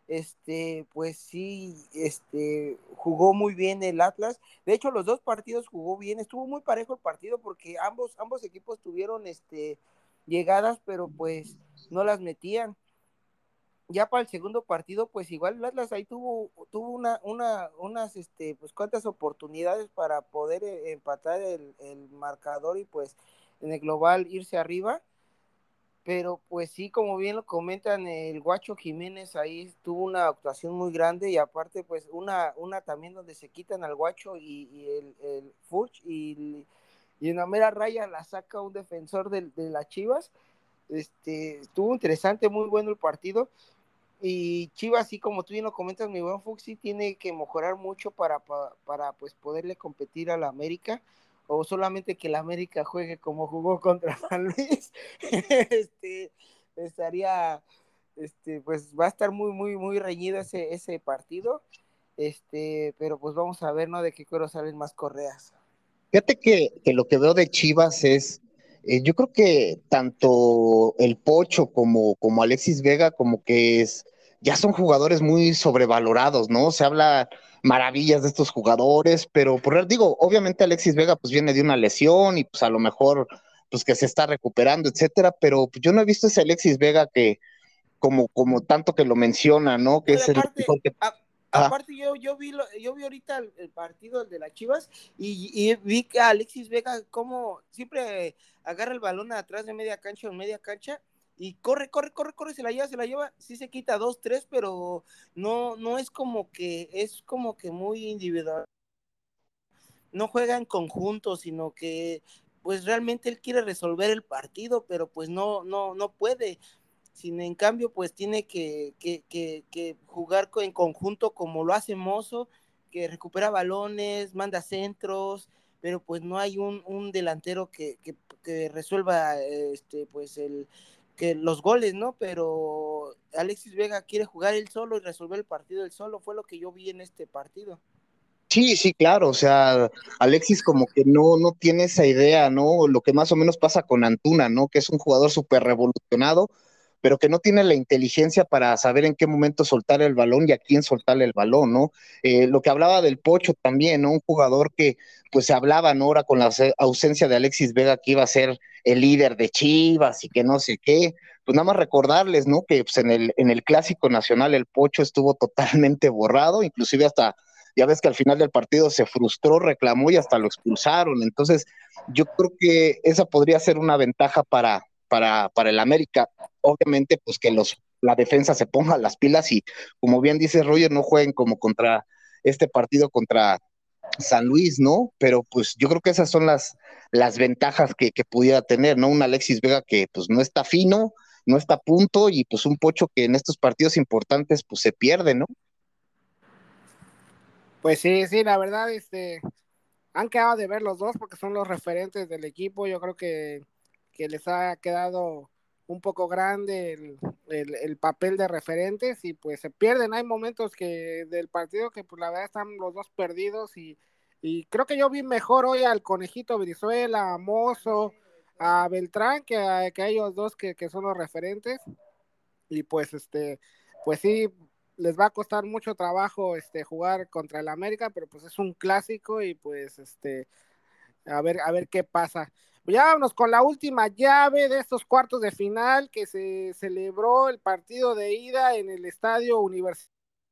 este, pues sí, este, jugó muy bien el Atlas. De hecho, los dos partidos jugó bien, estuvo muy parejo el partido porque ambos, ambos equipos tuvieron este, llegadas, pero pues no las metían. Ya para el segundo partido, pues igual el Atlas ahí tuvo, tuvo una, una, unas, este, pues cuantas oportunidades para poder eh, empatar el, el marcador y pues en el global irse arriba, pero pues sí, como bien lo comentan, el Guacho Jiménez ahí tuvo una actuación muy grande y aparte pues una, una también donde se quitan al Guacho y, y el, el Furch y, y en la mera raya la saca un defensor de, de las Chivas. Este, estuvo interesante, muy bueno el partido. Y Chivas, así como tú bien lo comentas, mi buen Fuxi, tiene que mejorar mucho para, para, para pues poderle competir a la América, o solamente que la América juegue como jugó contra San Luis. este, estaría, este, pues va a estar muy, muy, muy reñido ese, ese partido. Este, pero pues vamos a ver, ¿no? De qué cuero salen más correas. Fíjate que, que lo que veo de Chivas es, eh, yo creo que tanto el Pocho como, como Alexis Vega, como que es, ya son jugadores muy sobrevalorados, ¿no? Se habla maravillas de estos jugadores, pero por digo, obviamente Alexis Vega pues viene de una lesión y pues a lo mejor pues que se está recuperando, etcétera, pero pues, yo no he visto ese Alexis Vega que como, como tanto que lo menciona, ¿no? Que No, y es el aparte, mejor que... a, Ah, aparte yo, yo vi lo, yo vi ahorita el, el partido de las Chivas y, y, vi que Alexis Vega como siempre agarra el balón atrás de media cancha o media cancha y corre, corre, corre, corre, se la lleva, se la lleva, sí se quita dos, tres, pero no, no es como que, es como que muy individual, no juega en conjunto, sino que pues realmente él quiere resolver el partido, pero pues no, no, no puede. Sin en cambio, pues tiene que, que, que, que jugar en conjunto como lo hace Mozo, que recupera balones, manda centros, pero pues no hay un, un delantero que, que, que resuelva este, pues el, que los goles, ¿no? Pero Alexis Vega quiere jugar él solo y resolver el partido él solo, fue lo que yo vi en este partido. sí, sí, claro, o sea, Alexis como que no, no tiene esa idea, ¿no? Lo que más o menos pasa con Antuna, ¿no? Que es un jugador súper revolucionado, pero que no tiene la inteligencia para saber en qué momento soltar el balón y a quién soltarle el balón, ¿no? Eh, lo que hablaba del Pocho también, ¿no? Un jugador que pues se hablaba, ¿no? Ahora con la ausencia de Alexis Vega que iba a ser el líder de Chivas y que no sé qué, pues nada más recordarles, ¿no? Que pues, en el, en el Clásico Nacional el Pocho estuvo totalmente borrado, inclusive hasta ya ves que al final del partido se frustró, reclamó y hasta lo expulsaron. Entonces, yo creo que esa podría ser una ventaja para, para, para el América. Obviamente, pues que los, la defensa se ponga las pilas y, como bien dice Roger, no jueguen como contra este partido contra San Luis, ¿no? Pero pues yo creo que esas son las, las ventajas que, que pudiera tener, ¿no? Un Alexis Vega que pues no está fino, no está a punto y pues un Pocho que en estos partidos importantes pues se pierde, ¿no? Pues sí, sí, la verdad, este, han quedado de ver los dos porque son los referentes del equipo. Yo creo que, que les ha quedado un poco grande el, el, el, papel de referentes y pues se pierden. Hay momentos que del partido que pues la verdad están los dos perdidos y, y creo que yo vi mejor hoy al Conejito Brizuela, a Mozo, a Beltrán que a, que a ellos dos que, que son los referentes y pues este, pues sí, les va a costar mucho trabajo este jugar contra el América, pero pues es un clásico y pues este a ver a ver qué pasa. Ya vámonos con la última llave de estos cuartos de final que se celebró el partido de ida en el Estadio Universitario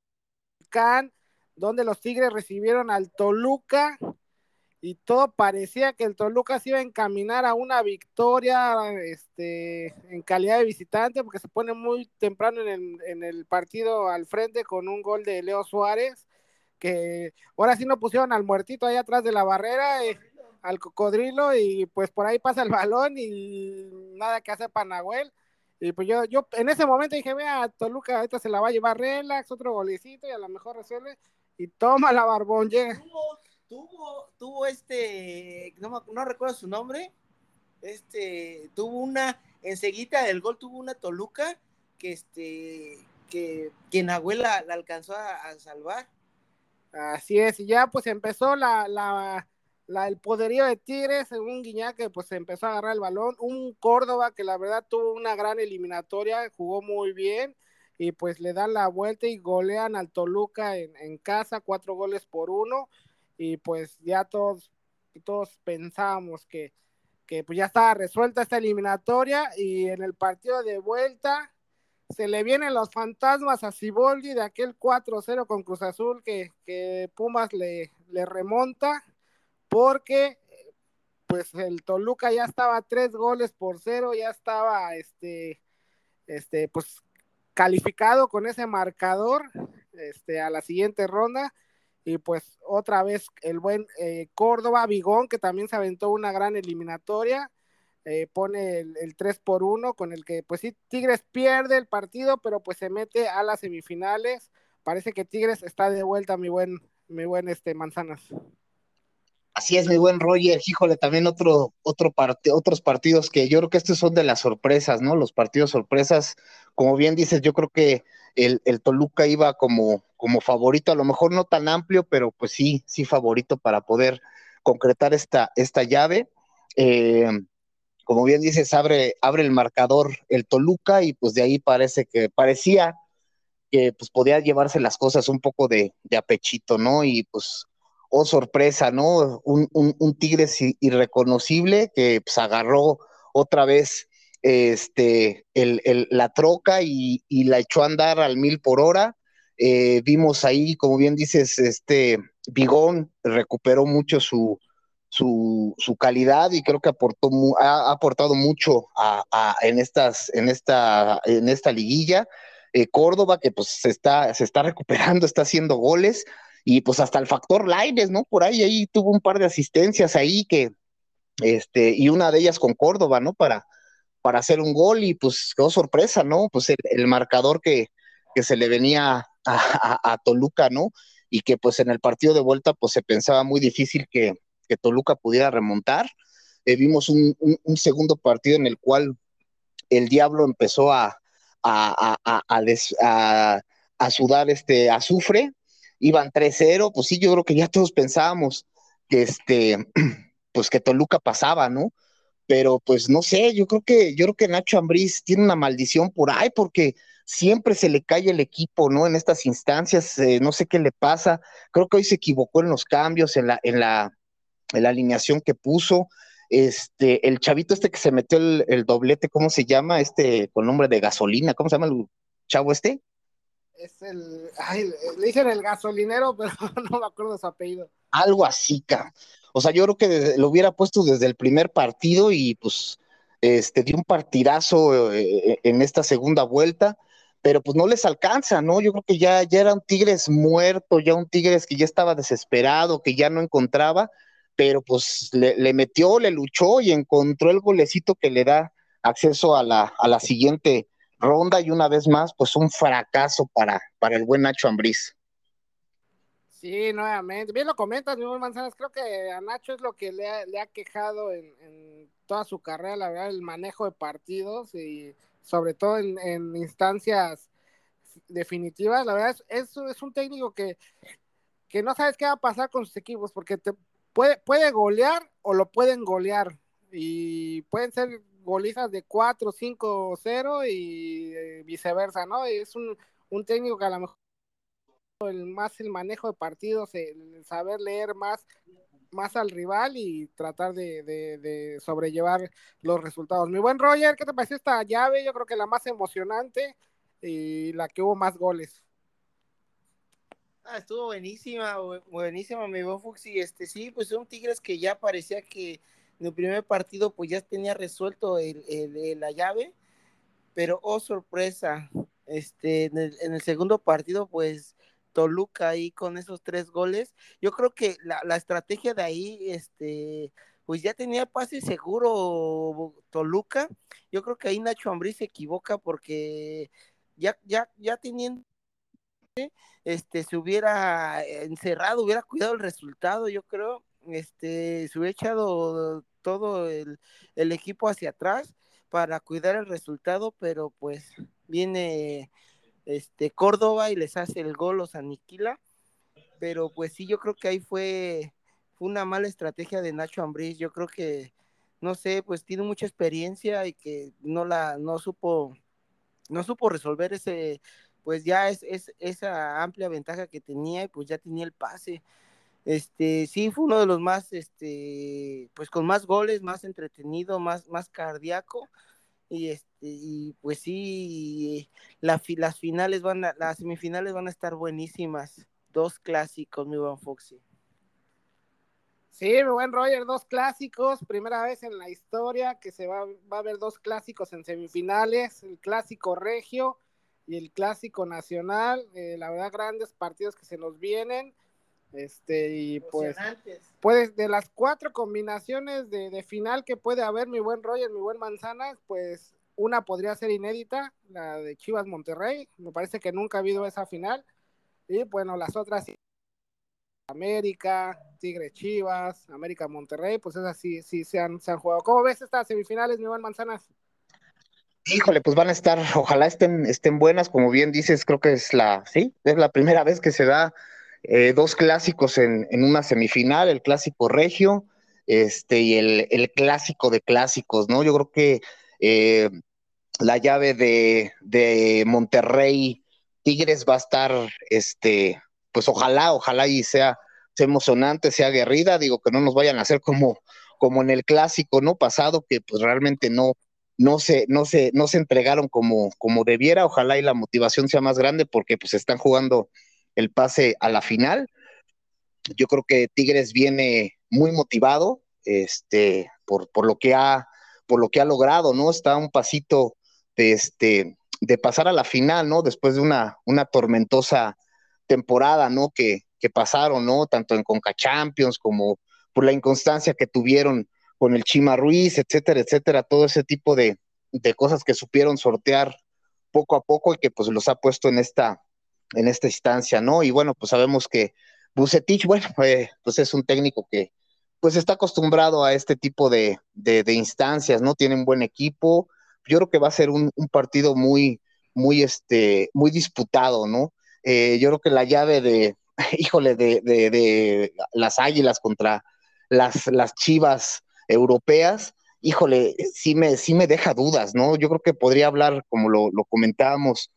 donde los Tigres recibieron al Toluca y todo parecía que el Toluca se iba a encaminar a una victoria este, en calidad de visitante, porque se pone muy temprano en el, en el partido al frente con un gol de Leo Suárez, que ahora sí no pusieron al muertito ahí atrás de la barrera, eh, al cocodrilo, y pues por ahí pasa el balón y nada que hacer para Nahuel. Y pues yo, yo en ese momento dije, vea, Toluca ahorita se la va a llevar relax, otro golecito y a lo mejor resuelve, y toma la Barbón, llega. Tuvo, tuvo este, no, no recuerdo su nombre, este, tuvo una, enseguida del gol tuvo una Toluca que este, que, que Nahuel la, la alcanzó a, a salvar. Así es, y ya pues empezó la, la, la, el poderío de Tigres, un Guiñac que pues empezó a agarrar el balón, un Córdoba que la verdad tuvo una gran eliminatoria, jugó muy bien, y pues le dan la vuelta y golean al Toluca en, en casa, cuatro goles por uno, y pues ya todos, todos pensábamos que, que pues ya estaba resuelta esta eliminatoria, y en el partido de vuelta se le vienen los fantasmas a Siboldi de aquel cuatro cero con Cruz Azul que, que Pumas le, le remonta, porque pues el Toluca ya estaba tres goles por cero, ya estaba este, este, pues calificado con ese marcador este, a la siguiente ronda, y pues otra vez el buen eh, Córdoba, Bigón, que también se aventó una gran eliminatoria, eh, pone el, el tres por uno, con el que pues sí, Tigres pierde el partido, pero pues se mete a las semifinales. Parece que Tigres está de vuelta, mi buen, mi buen este, Manzanas. Así es, mi buen Roger, híjole, también otro, otro parte, otros partidos que yo creo que estos son de las sorpresas, ¿no? Los partidos sorpresas, como bien dices, yo creo que el, el Toluca iba como, como favorito, a lo mejor no tan amplio, pero pues sí, sí favorito para poder concretar esta, esta llave. Eh, como bien dices, abre, abre el marcador el Toluca, y pues de ahí parece que, parecía que pues podía llevarse las cosas un poco de, de apechito, ¿no? Y pues, oh sorpresa, ¿no? Un, un, un Tigres irreconocible que pues agarró otra vez este, el, el, la troca y, y la echó a andar al mil por hora. Eh, vimos ahí, como bien dices, este Bigón recuperó mucho su, su, su calidad, y creo que aportó, ha, ha aportado mucho a, a, en, estas, en, esta, en esta liguilla. Eh, Córdoba, que pues se está, se está recuperando, está haciendo goles, y pues hasta el factor Lainez, ¿no? Por ahí, ahí tuvo un par de asistencias ahí que, este, y una de ellas con Córdoba, ¿no? Para, para hacer un gol, y pues quedó sorpresa, ¿no? Pues el, el marcador que, que se le venía a, a, a Toluca, ¿no? Y que pues en el partido de vuelta pues se pensaba muy difícil que, que Toluca pudiera remontar. Eh, vimos un, un, un segundo partido en el cual el Diablo empezó a, a, a, a, des, a, a sudar este azufre, iban tres cero, pues sí, yo creo que ya todos pensábamos que este, pues que Toluca pasaba, ¿no? Pero pues no sé, yo creo que, yo creo que Nacho Ambriz tiene una maldición por ahí, porque siempre se le cae el equipo, ¿no? En estas instancias, eh, no sé qué le pasa, creo que hoy se equivocó en los cambios, en la, en la, en la alineación que puso. Este, el chavito este que se metió el, el doblete, ¿cómo se llama? Este, con nombre de gasolina, ¿cómo se llama el chavo este? Es el, ay, le dicen el gasolinero, pero no me acuerdo su apellido. Algo así, ca. O sea, yo creo que desde, lo hubiera puesto desde el primer partido, y pues este, dio un partidazo eh, en esta segunda vuelta, pero pues no les alcanza, ¿no? Yo creo que ya, ya era un Tigres muerto, ya un Tigres que ya estaba desesperado, que ya no encontraba, pero pues le, le metió, le luchó y encontró el golecito que le da acceso a la, a la siguiente ronda, y una vez más, pues un fracaso para, para el buen Nacho Ambriz. Sí, nuevamente. Bien lo comentas, mi buen Manzanas. Creo que a Nacho es lo que le ha, le ha quejado en, en toda su carrera, la verdad, el manejo de partidos, y sobre todo en, en instancias definitivas. La verdad, es, es, es un técnico que, que no sabes qué va a pasar con sus equipos, porque te puede, puede golear o lo pueden golear, y pueden ser golizas de cuatro, cinco, cero, y eh, viceversa, ¿no? Es un, un técnico que a lo mejor el, más el manejo de partidos, el saber leer más, más al rival y tratar de, de, de sobrellevar los resultados. Mi buen Roger, ¿qué te pareció esta llave? Yo creo que la más emocionante y la que hubo más goles. Ah, estuvo buenísima, buenísima, mi buen Fuxi. Este, sí, pues son Tigres que ya parecía que en el primer partido pues ya tenía resuelto el, el, el, la llave, pero oh sorpresa, este, en el, en el segundo partido pues Toluca ahí con esos tres goles. Yo creo que la, la estrategia de ahí, este, pues ya tenía pase seguro Toluca. Yo creo que ahí Nacho Ambriz se equivoca porque ya, ya, ya teniendo este, se hubiera encerrado, hubiera cuidado el resultado, yo creo, este, se hubiera echado todo el, el equipo hacia atrás para cuidar el resultado, pero pues viene este Córdoba y les hace el gol, los aniquila, pero pues sí, yo creo que ahí fue, fue una mala estrategia de Nacho Ambriz. Yo creo que, no sé, pues tiene mucha experiencia y que no la, no supo, no supo resolver ese pues ya es, es esa amplia ventaja que tenía y pues ya tenía el pase. Este, sí, fue uno de los más, este, pues con más goles, más entretenido, más, más cardíaco, y este, y pues sí, la, las finales van a, las semifinales van a estar buenísimas, dos clásicos, mi buen Foxy. Sí, mi buen Roger, dos clásicos, primera vez en la historia que se va, va a haber dos clásicos en semifinales, el clásico regio y el clásico nacional, eh, la verdad grandes partidos que se nos vienen. Este, y pues, pues de las cuatro combinaciones de, de final que puede haber, mi buen Roger, mi buen Manzanas, pues una podría ser inédita, la de Chivas Monterrey, me parece que nunca ha habido esa final, y bueno, las otras América, Tigre Chivas, América Monterrey, pues esas sí, sí se han, se han jugado. ¿Cómo ves estas semifinales, mi buen Manzanas? Híjole, pues van a estar, ojalá estén, estén buenas, como bien dices, creo que es la, sí, es la primera vez que se da eh, dos clásicos en, en una semifinal, el clásico regio, este, y el, el clásico de clásicos, ¿no? Yo creo que eh, la llave de, de Monterrey Tigres va a estar, este, pues ojalá, ojalá y sea, sea emocionante, sea aguerrida, digo que no nos vayan a hacer como, como en el clásico, ¿no? Pasado, que pues realmente no, no se, no se, no se entregaron como, como debiera, ojalá y la motivación sea más grande porque pues están jugando el pase a la final. Yo creo que Tigres viene muy motivado, este, por, por lo que ha, por lo que ha logrado, ¿no? Está un pasito de este, de pasar a la final, ¿no? Después de una, una tormentosa temporada, ¿no? Que, que pasaron, ¿no? Tanto en Conca Champions como por la inconstancia que tuvieron con el Chima Ruiz, etcétera, etcétera, todo ese tipo de, de cosas que supieron sortear poco a poco y que pues los ha puesto en esta, en esta instancia, ¿no? Y bueno, pues sabemos que Bucetich, bueno, eh, pues es un técnico que pues está acostumbrado a este tipo de, de, de instancias, ¿no? Tiene un buen equipo. Yo creo que va a ser un, un partido muy, muy, este, muy disputado, ¿no? Eh, yo creo que la llave de, híjole, de, de, de las Águilas contra las, las Chivas europeas, híjole, sí me, sí me deja dudas, ¿no? Yo creo que podría hablar, como lo, lo comentábamos,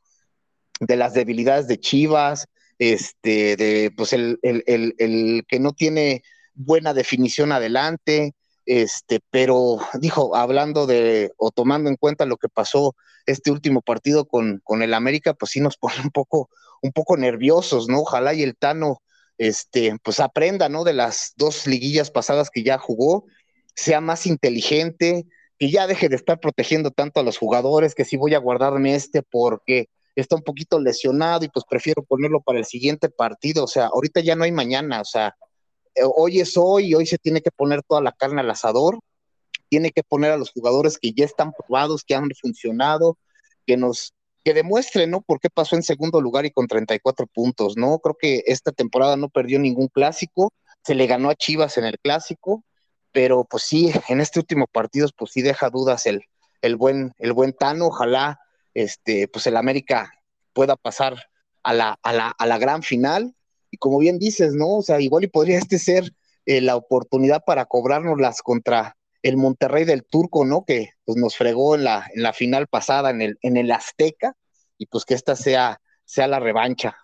de las debilidades de Chivas, este, de pues el, el, el, el que no tiene buena definición adelante, este, pero dijo, hablando de, o tomando en cuenta lo que pasó este último partido con, con el América, pues sí nos pone un poco, un poco nerviosos, ¿no? Ojalá y el Tano, este, pues aprenda, ¿no? De las dos liguillas pasadas que ya jugó, sea más inteligente, que ya deje de estar protegiendo tanto a los jugadores, que sí voy a guardarme este porque está un poquito lesionado y pues prefiero ponerlo para el siguiente partido, o sea, ahorita ya no hay mañana, o sea, hoy es hoy y hoy se tiene que poner toda la carne al asador, tiene que poner a los jugadores que ya están probados, que han funcionado, que nos, que demuestren, ¿no? Por qué pasó en segundo lugar y con treinta y cuatro puntos, ¿no? Creo que esta temporada no perdió ningún clásico, se le ganó a Chivas en el clásico, pero pues sí, en este último partido, pues sí deja dudas el, el buen, el buen Tano, ojalá, este, pues el América pueda pasar a la, a la, a la gran final, y como bien dices, ¿no? O sea, igual y podría este ser eh, la oportunidad para cobrárnoslas contra el Monterrey del Turco, ¿no? Que pues nos fregó en la, en la final pasada en el, en el Azteca, y pues que esta sea, sea la revancha.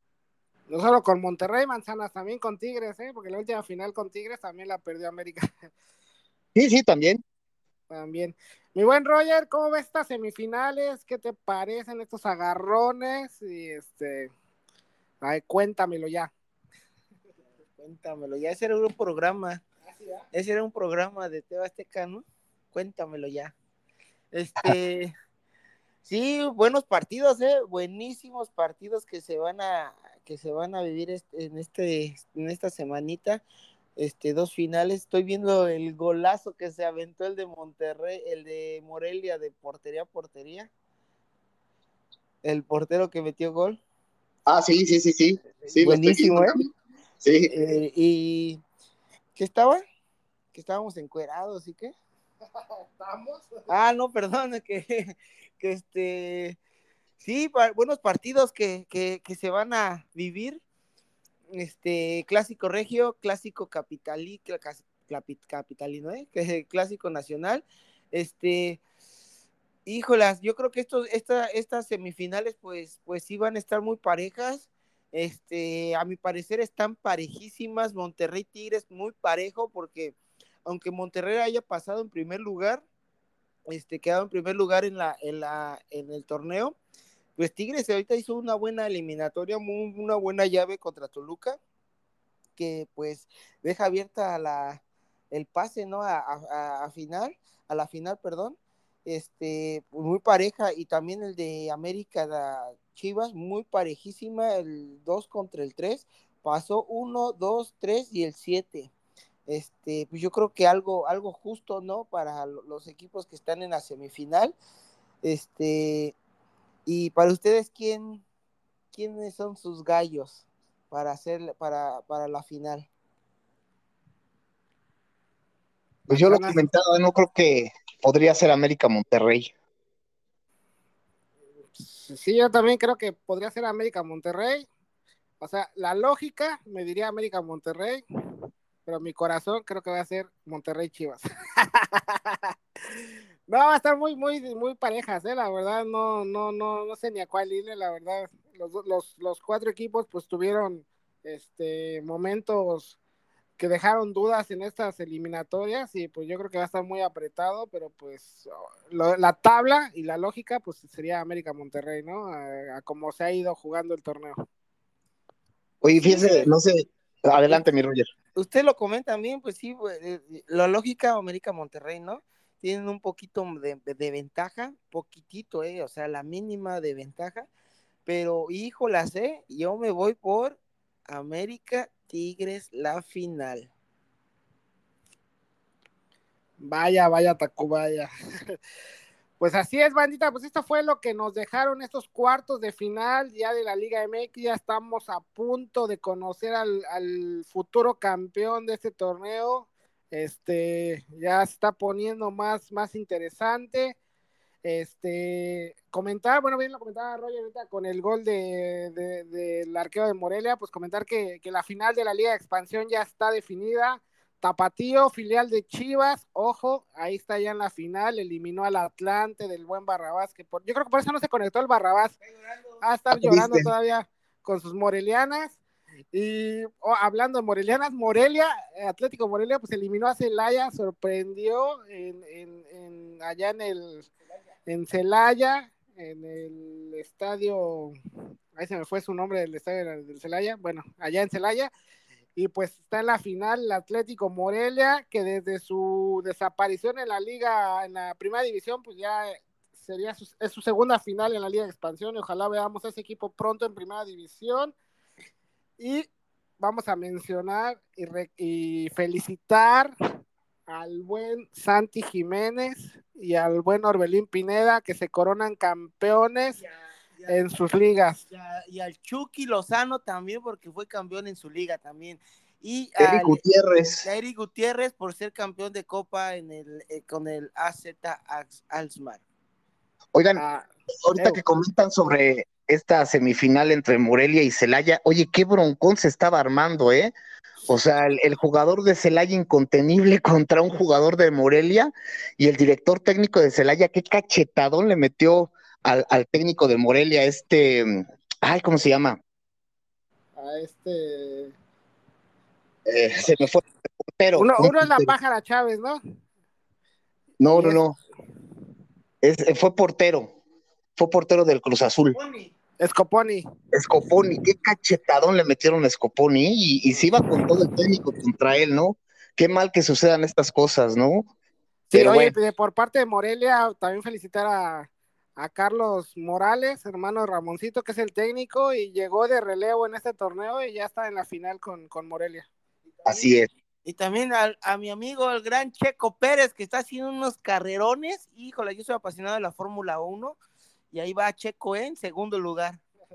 No solo con Monterrey, Manzanas, también con Tigres, ¿eh? Porque la última final con Tigres también la perdió América. Sí, sí, también. También. Mi buen Roger, ¿cómo ves estas semifinales? ¿Qué te parecen estos agarrones? Y este, ay, cuéntamelo ya. Cuéntamelo, ya ese era un programa. Ese era un programa de T V Azteca, ¿no? Cuéntamelo ya. Este, sí, buenos partidos, eh, buenísimos partidos que se van a, que se van a vivir este, en este, en esta semanita. Este, dos finales. Estoy viendo el golazo que se aventó el de Monterrey, el de Morelia de portería a portería. El portero que metió gol. Ah, sí, sí, sí, sí. Sí, lo estoy Buenísimo, viendo ¿eh? también. Sí. Eh, y ¿qué estaba? Que estábamos encuerados, ¿y qué? ¿Estamos? Ah, no, perdón, que, que este, sí, pa, buenos partidos que, que, que se van a vivir, este, clásico regio, clásico capitalí, capitalino, ¿eh? Clásico nacional, este, Híjolas, yo creo que estos, esta, estas semifinales pues, pues sí van a estar muy parejas. Este, a mi parecer están parejísimas. Monterrey Tigres muy parejo, porque aunque Monterrey haya pasado en primer lugar, este, quedado en primer lugar en la, en la, en el torneo, pues Tigres ahorita hizo una buena eliminatoria, muy, una buena llave contra Toluca, que pues deja abierta la, el pase, ¿no? A, a, a final, a la final, perdón, este, muy pareja, y también el de América de Chivas, muy parejísima, el dos contra el tres, pasó uno, dos, tres y el siete. Este, pues yo creo que algo, algo justo, ¿no? Para los equipos que están en la semifinal. Este, y para ustedes, ¿quién, quiénes son sus gallos para hacer, para, para la final? Pues yo lo Manzana. comentaba, no creo que podría ser América Monterrey. Sí, yo también creo que podría ser América Monterrey. O sea, la lógica me diría América Monterrey, pero mi corazón creo que va a ser Monterrey Chivas. No, va a estar muy, muy, muy parejas, ¿eh? La verdad, no, no, no, no sé ni a cuál irle, la verdad. Los, los, los cuatro equipos pues tuvieron este momentos que dejaron dudas en estas eliminatorias, y pues yo creo que va a estar muy apretado, pero pues lo, la tabla y la lógica pues sería América Monterrey, ¿no? A, a como se ha ido jugando el torneo. Oye, Sí, fíjese, no sé, adelante, mi Roger. usted lo comenta también, pues sí, la lógica América Monterrey, ¿no? Tienen un poquito de, de ventaja, poquitito, eh, o sea, la mínima de ventaja, pero híjolas, eh, yo me voy por América Tigres la final. Vaya, vaya, Tacubaya. Pues así es, bandita, pues esto fue lo que nos dejaron estos cuartos de final ya de la Liga M X. Ya estamos a punto de conocer al, al futuro campeón de este torneo. Este, ya se está poniendo más, más interesante. Este, comentar, bueno, bien lo comentaba Roger ahorita con el gol de, de, del arquero de Morelia, pues comentar que, que la final de la Liga de Expansión ya está definida. Tapatío, filial de Chivas, ojo, ahí está ya en la final, eliminó al Atlante del buen Barrabás, que por, yo creo que por eso no se conectó el Barrabás, a estar llorando ¿Viste? todavía con sus morelianas. Y oh, hablando de morelianas, Morelia, Atlético Morelia, pues eliminó a Celaya, sorprendió en, en, en, allá en el en Celaya, en el estadio, ahí se me fue su nombre del estadio del Celaya, bueno, allá en Celaya, y pues está en la final el Atlético Morelia, que desde su desaparición en la liga, en la primera división, pues ya sería su, es su segunda final en la liga de expansión, y ojalá veamos a ese equipo pronto en primera división. Y vamos a mencionar y, re, y felicitar al buen Santi Jiménez y al buen Orbelín Pineda, que se coronan campeones ya, ya, en sus ligas. Ya, y al Chucky Lozano también, porque fue campeón en su liga también. Y Eric al, Gutiérrez. a Eric Gutiérrez por ser campeón de Copa en el, eh, con el A Z Alkmaar. Oigan, ah, ahorita eh, que comentan sobre esta semifinal entre Morelia y Celaya, oye, qué broncón se estaba armando, ¿eh? O sea, el, el jugador de Celaya incontenible contra un jugador de Morelia, y el director técnico de Celaya, qué cachetadón le metió al, al técnico de Morelia, este, ay, ¿cómo se llama? A este... Eh, se me fue el portero. Uno, uno es la pájara Chávez, ¿no? No, y no, es... no. Es, fue portero, fue portero del Cruz Azul. Scoponi. Scoponi, qué cachetadón le metieron a Scoponi, y, y se iba con todo el técnico contra él, ¿no? Qué mal que sucedan estas cosas, ¿no? Sí, pero oye, bueno. Por parte de Morelia, también felicitar a, a Carlos Morales, hermano de Ramoncito, que es el técnico, y llegó de relevo en este torneo y ya está en la final con, con Morelia. Así es. Y también a, a mi amigo, el gran Checo Pérez, que está haciendo unos carrerones. Híjole, yo soy apasionado de la Fórmula uno, y ahí va Checo en segundo lugar.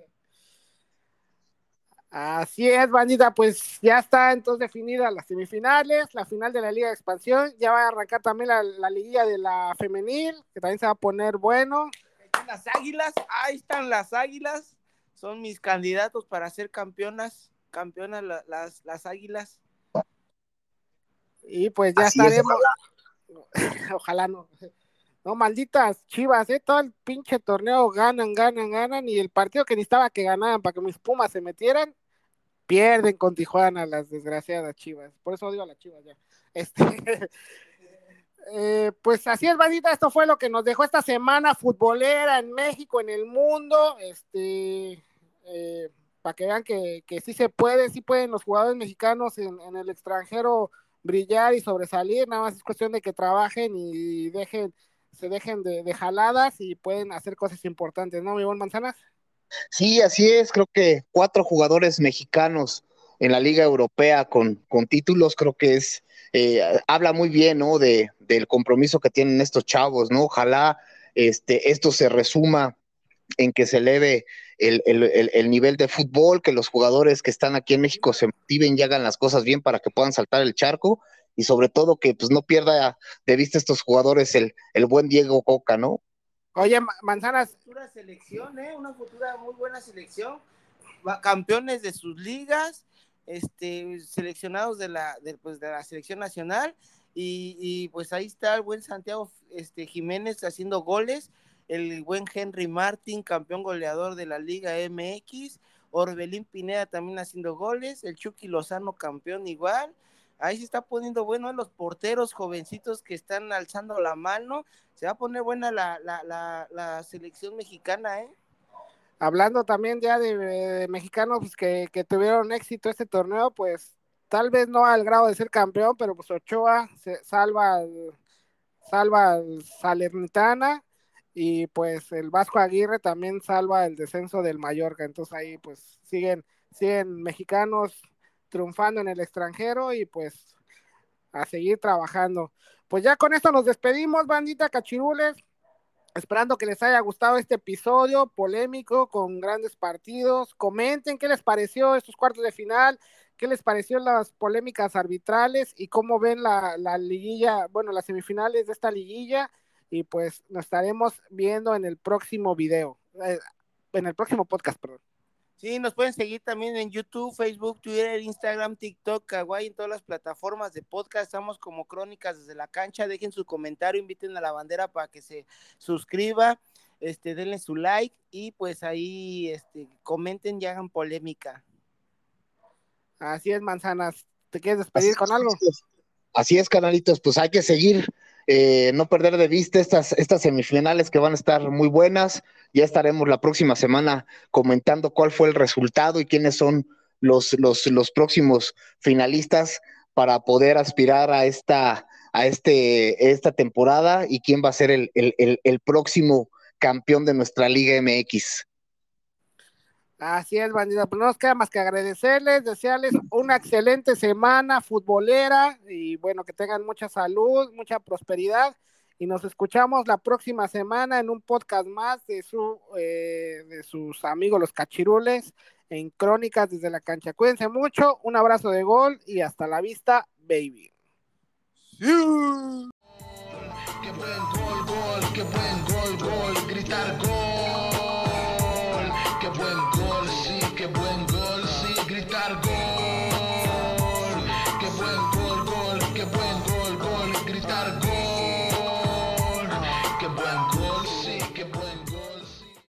Así es, bandita, pues ya está entonces definida las semifinales, la final de la Liga de Expansión, ya va a arrancar también la, la liguilla de la femenil, que también se va a poner bueno. Las Águilas, ahí están las Águilas, son mis candidatos para ser campeonas, campeonas la, las, las Águilas. Y pues ya Así estaremos, es, ojalá. ojalá no, No, malditas Chivas, ¿eh? Todo el pinche torneo ganan, ganan, ganan, y el partido que necesitaba que ganaran para que mis Pumas se metieran, pierden con Tijuana las desgraciadas Chivas. Por eso odio a las Chivas ya. Este, eh, pues así es, bandita, esto fue lo que nos dejó esta semana futbolera en México, en el mundo, este, eh, para que vean que, que sí se puede, sí pueden los jugadores mexicanos en, en el extranjero brillar y sobresalir, nada más es cuestión de que trabajen y dejen se dejen de, de jaladas y pueden hacer cosas importantes, ¿no, mi buen Manzanas? Sí, así es, creo que cuatro jugadores mexicanos en la Liga Europea con, con títulos, creo que es, eh, habla muy bien, ¿no? De, del compromiso que tienen estos chavos, ¿no? Ojalá este, esto se resuma en que se eleve el, el, el, el nivel de fútbol, que los jugadores que están aquí en México se motiven y hagan las cosas bien para que puedan saltar el charco, y sobre todo que pues no pierda de vista estos jugadores el, el buen Diego Coca, ¿no? Oye, Manzanas. Una futura selección, ¿eh? Una futura muy buena selección, campeones de sus ligas, este, seleccionados de la, de, pues, de la selección nacional, y, y pues ahí está el buen Santiago este, Jiménez haciendo goles, el buen Henry Martin, campeón goleador de la Liga M X, Orbelín Pineda también haciendo goles, el Chucky Lozano campeón igual. Ahí se está poniendo bueno, los porteros jovencitos que están alzando la mano, se va a poner buena la, la, la, la selección mexicana, ¿eh? Hablando también ya de, de mexicanos pues, que, que tuvieron éxito este torneo, pues tal vez no al grado de ser campeón, pero pues Ochoa se salva, salva al Salernitana, y pues el Vasco Aguirre también salva el descenso del Mallorca, entonces ahí pues siguen, siguen mexicanos triunfando en el extranjero y pues a seguir trabajando. Pues ya con esto nos despedimos, bandita cachirules, esperando que les haya gustado este episodio polémico con grandes partidos. Comenten qué les pareció estos cuartos de final, qué les pareció las polémicas arbitrales y cómo ven la, la liguilla, bueno, las semifinales de esta liguilla, y pues nos estaremos viendo en el próximo video, eh, en el próximo podcast, perdón. Sí, nos pueden seguir también en YouTube, Facebook, Twitter, Instagram, TikTok, Kawaii, en todas las plataformas de podcast. Estamos como Crónicas desde la Cancha. Dejen su comentario, inviten a la bandera para que se suscriba, este, denle su like y pues ahí este, comenten y hagan polémica. Así es, Manzanas. ¿Te quieres despedir así, con algo? Así es, canalitos, pues hay que seguir, eh, no perder de vista estas, estas semifinales que van a estar muy buenas. Ya estaremos la próxima semana comentando cuál fue el resultado y quiénes son los, los, los próximos finalistas para poder aspirar a esta, a este, esta temporada y quién va a ser el, el, el, el próximo campeón de nuestra Liga M X. Así es, bandida, pues no nos queda más que agradecerles, desearles una excelente semana futbolera y bueno, que tengan mucha salud, mucha prosperidad, y nos escuchamos la próxima semana en un podcast más de su eh, de sus amigos los cachirules en Crónicas desde la Cancha. Cuídense mucho, un abrazo de gol y hasta la vista, baby. Sí. Qué buen gol, gol, qué buen gol, gol, gritar gol, qué buen gol, sí, qué buen gol, sí, gritar gol, qué buen gol, gol, qué buen gol, gol, gritar gol.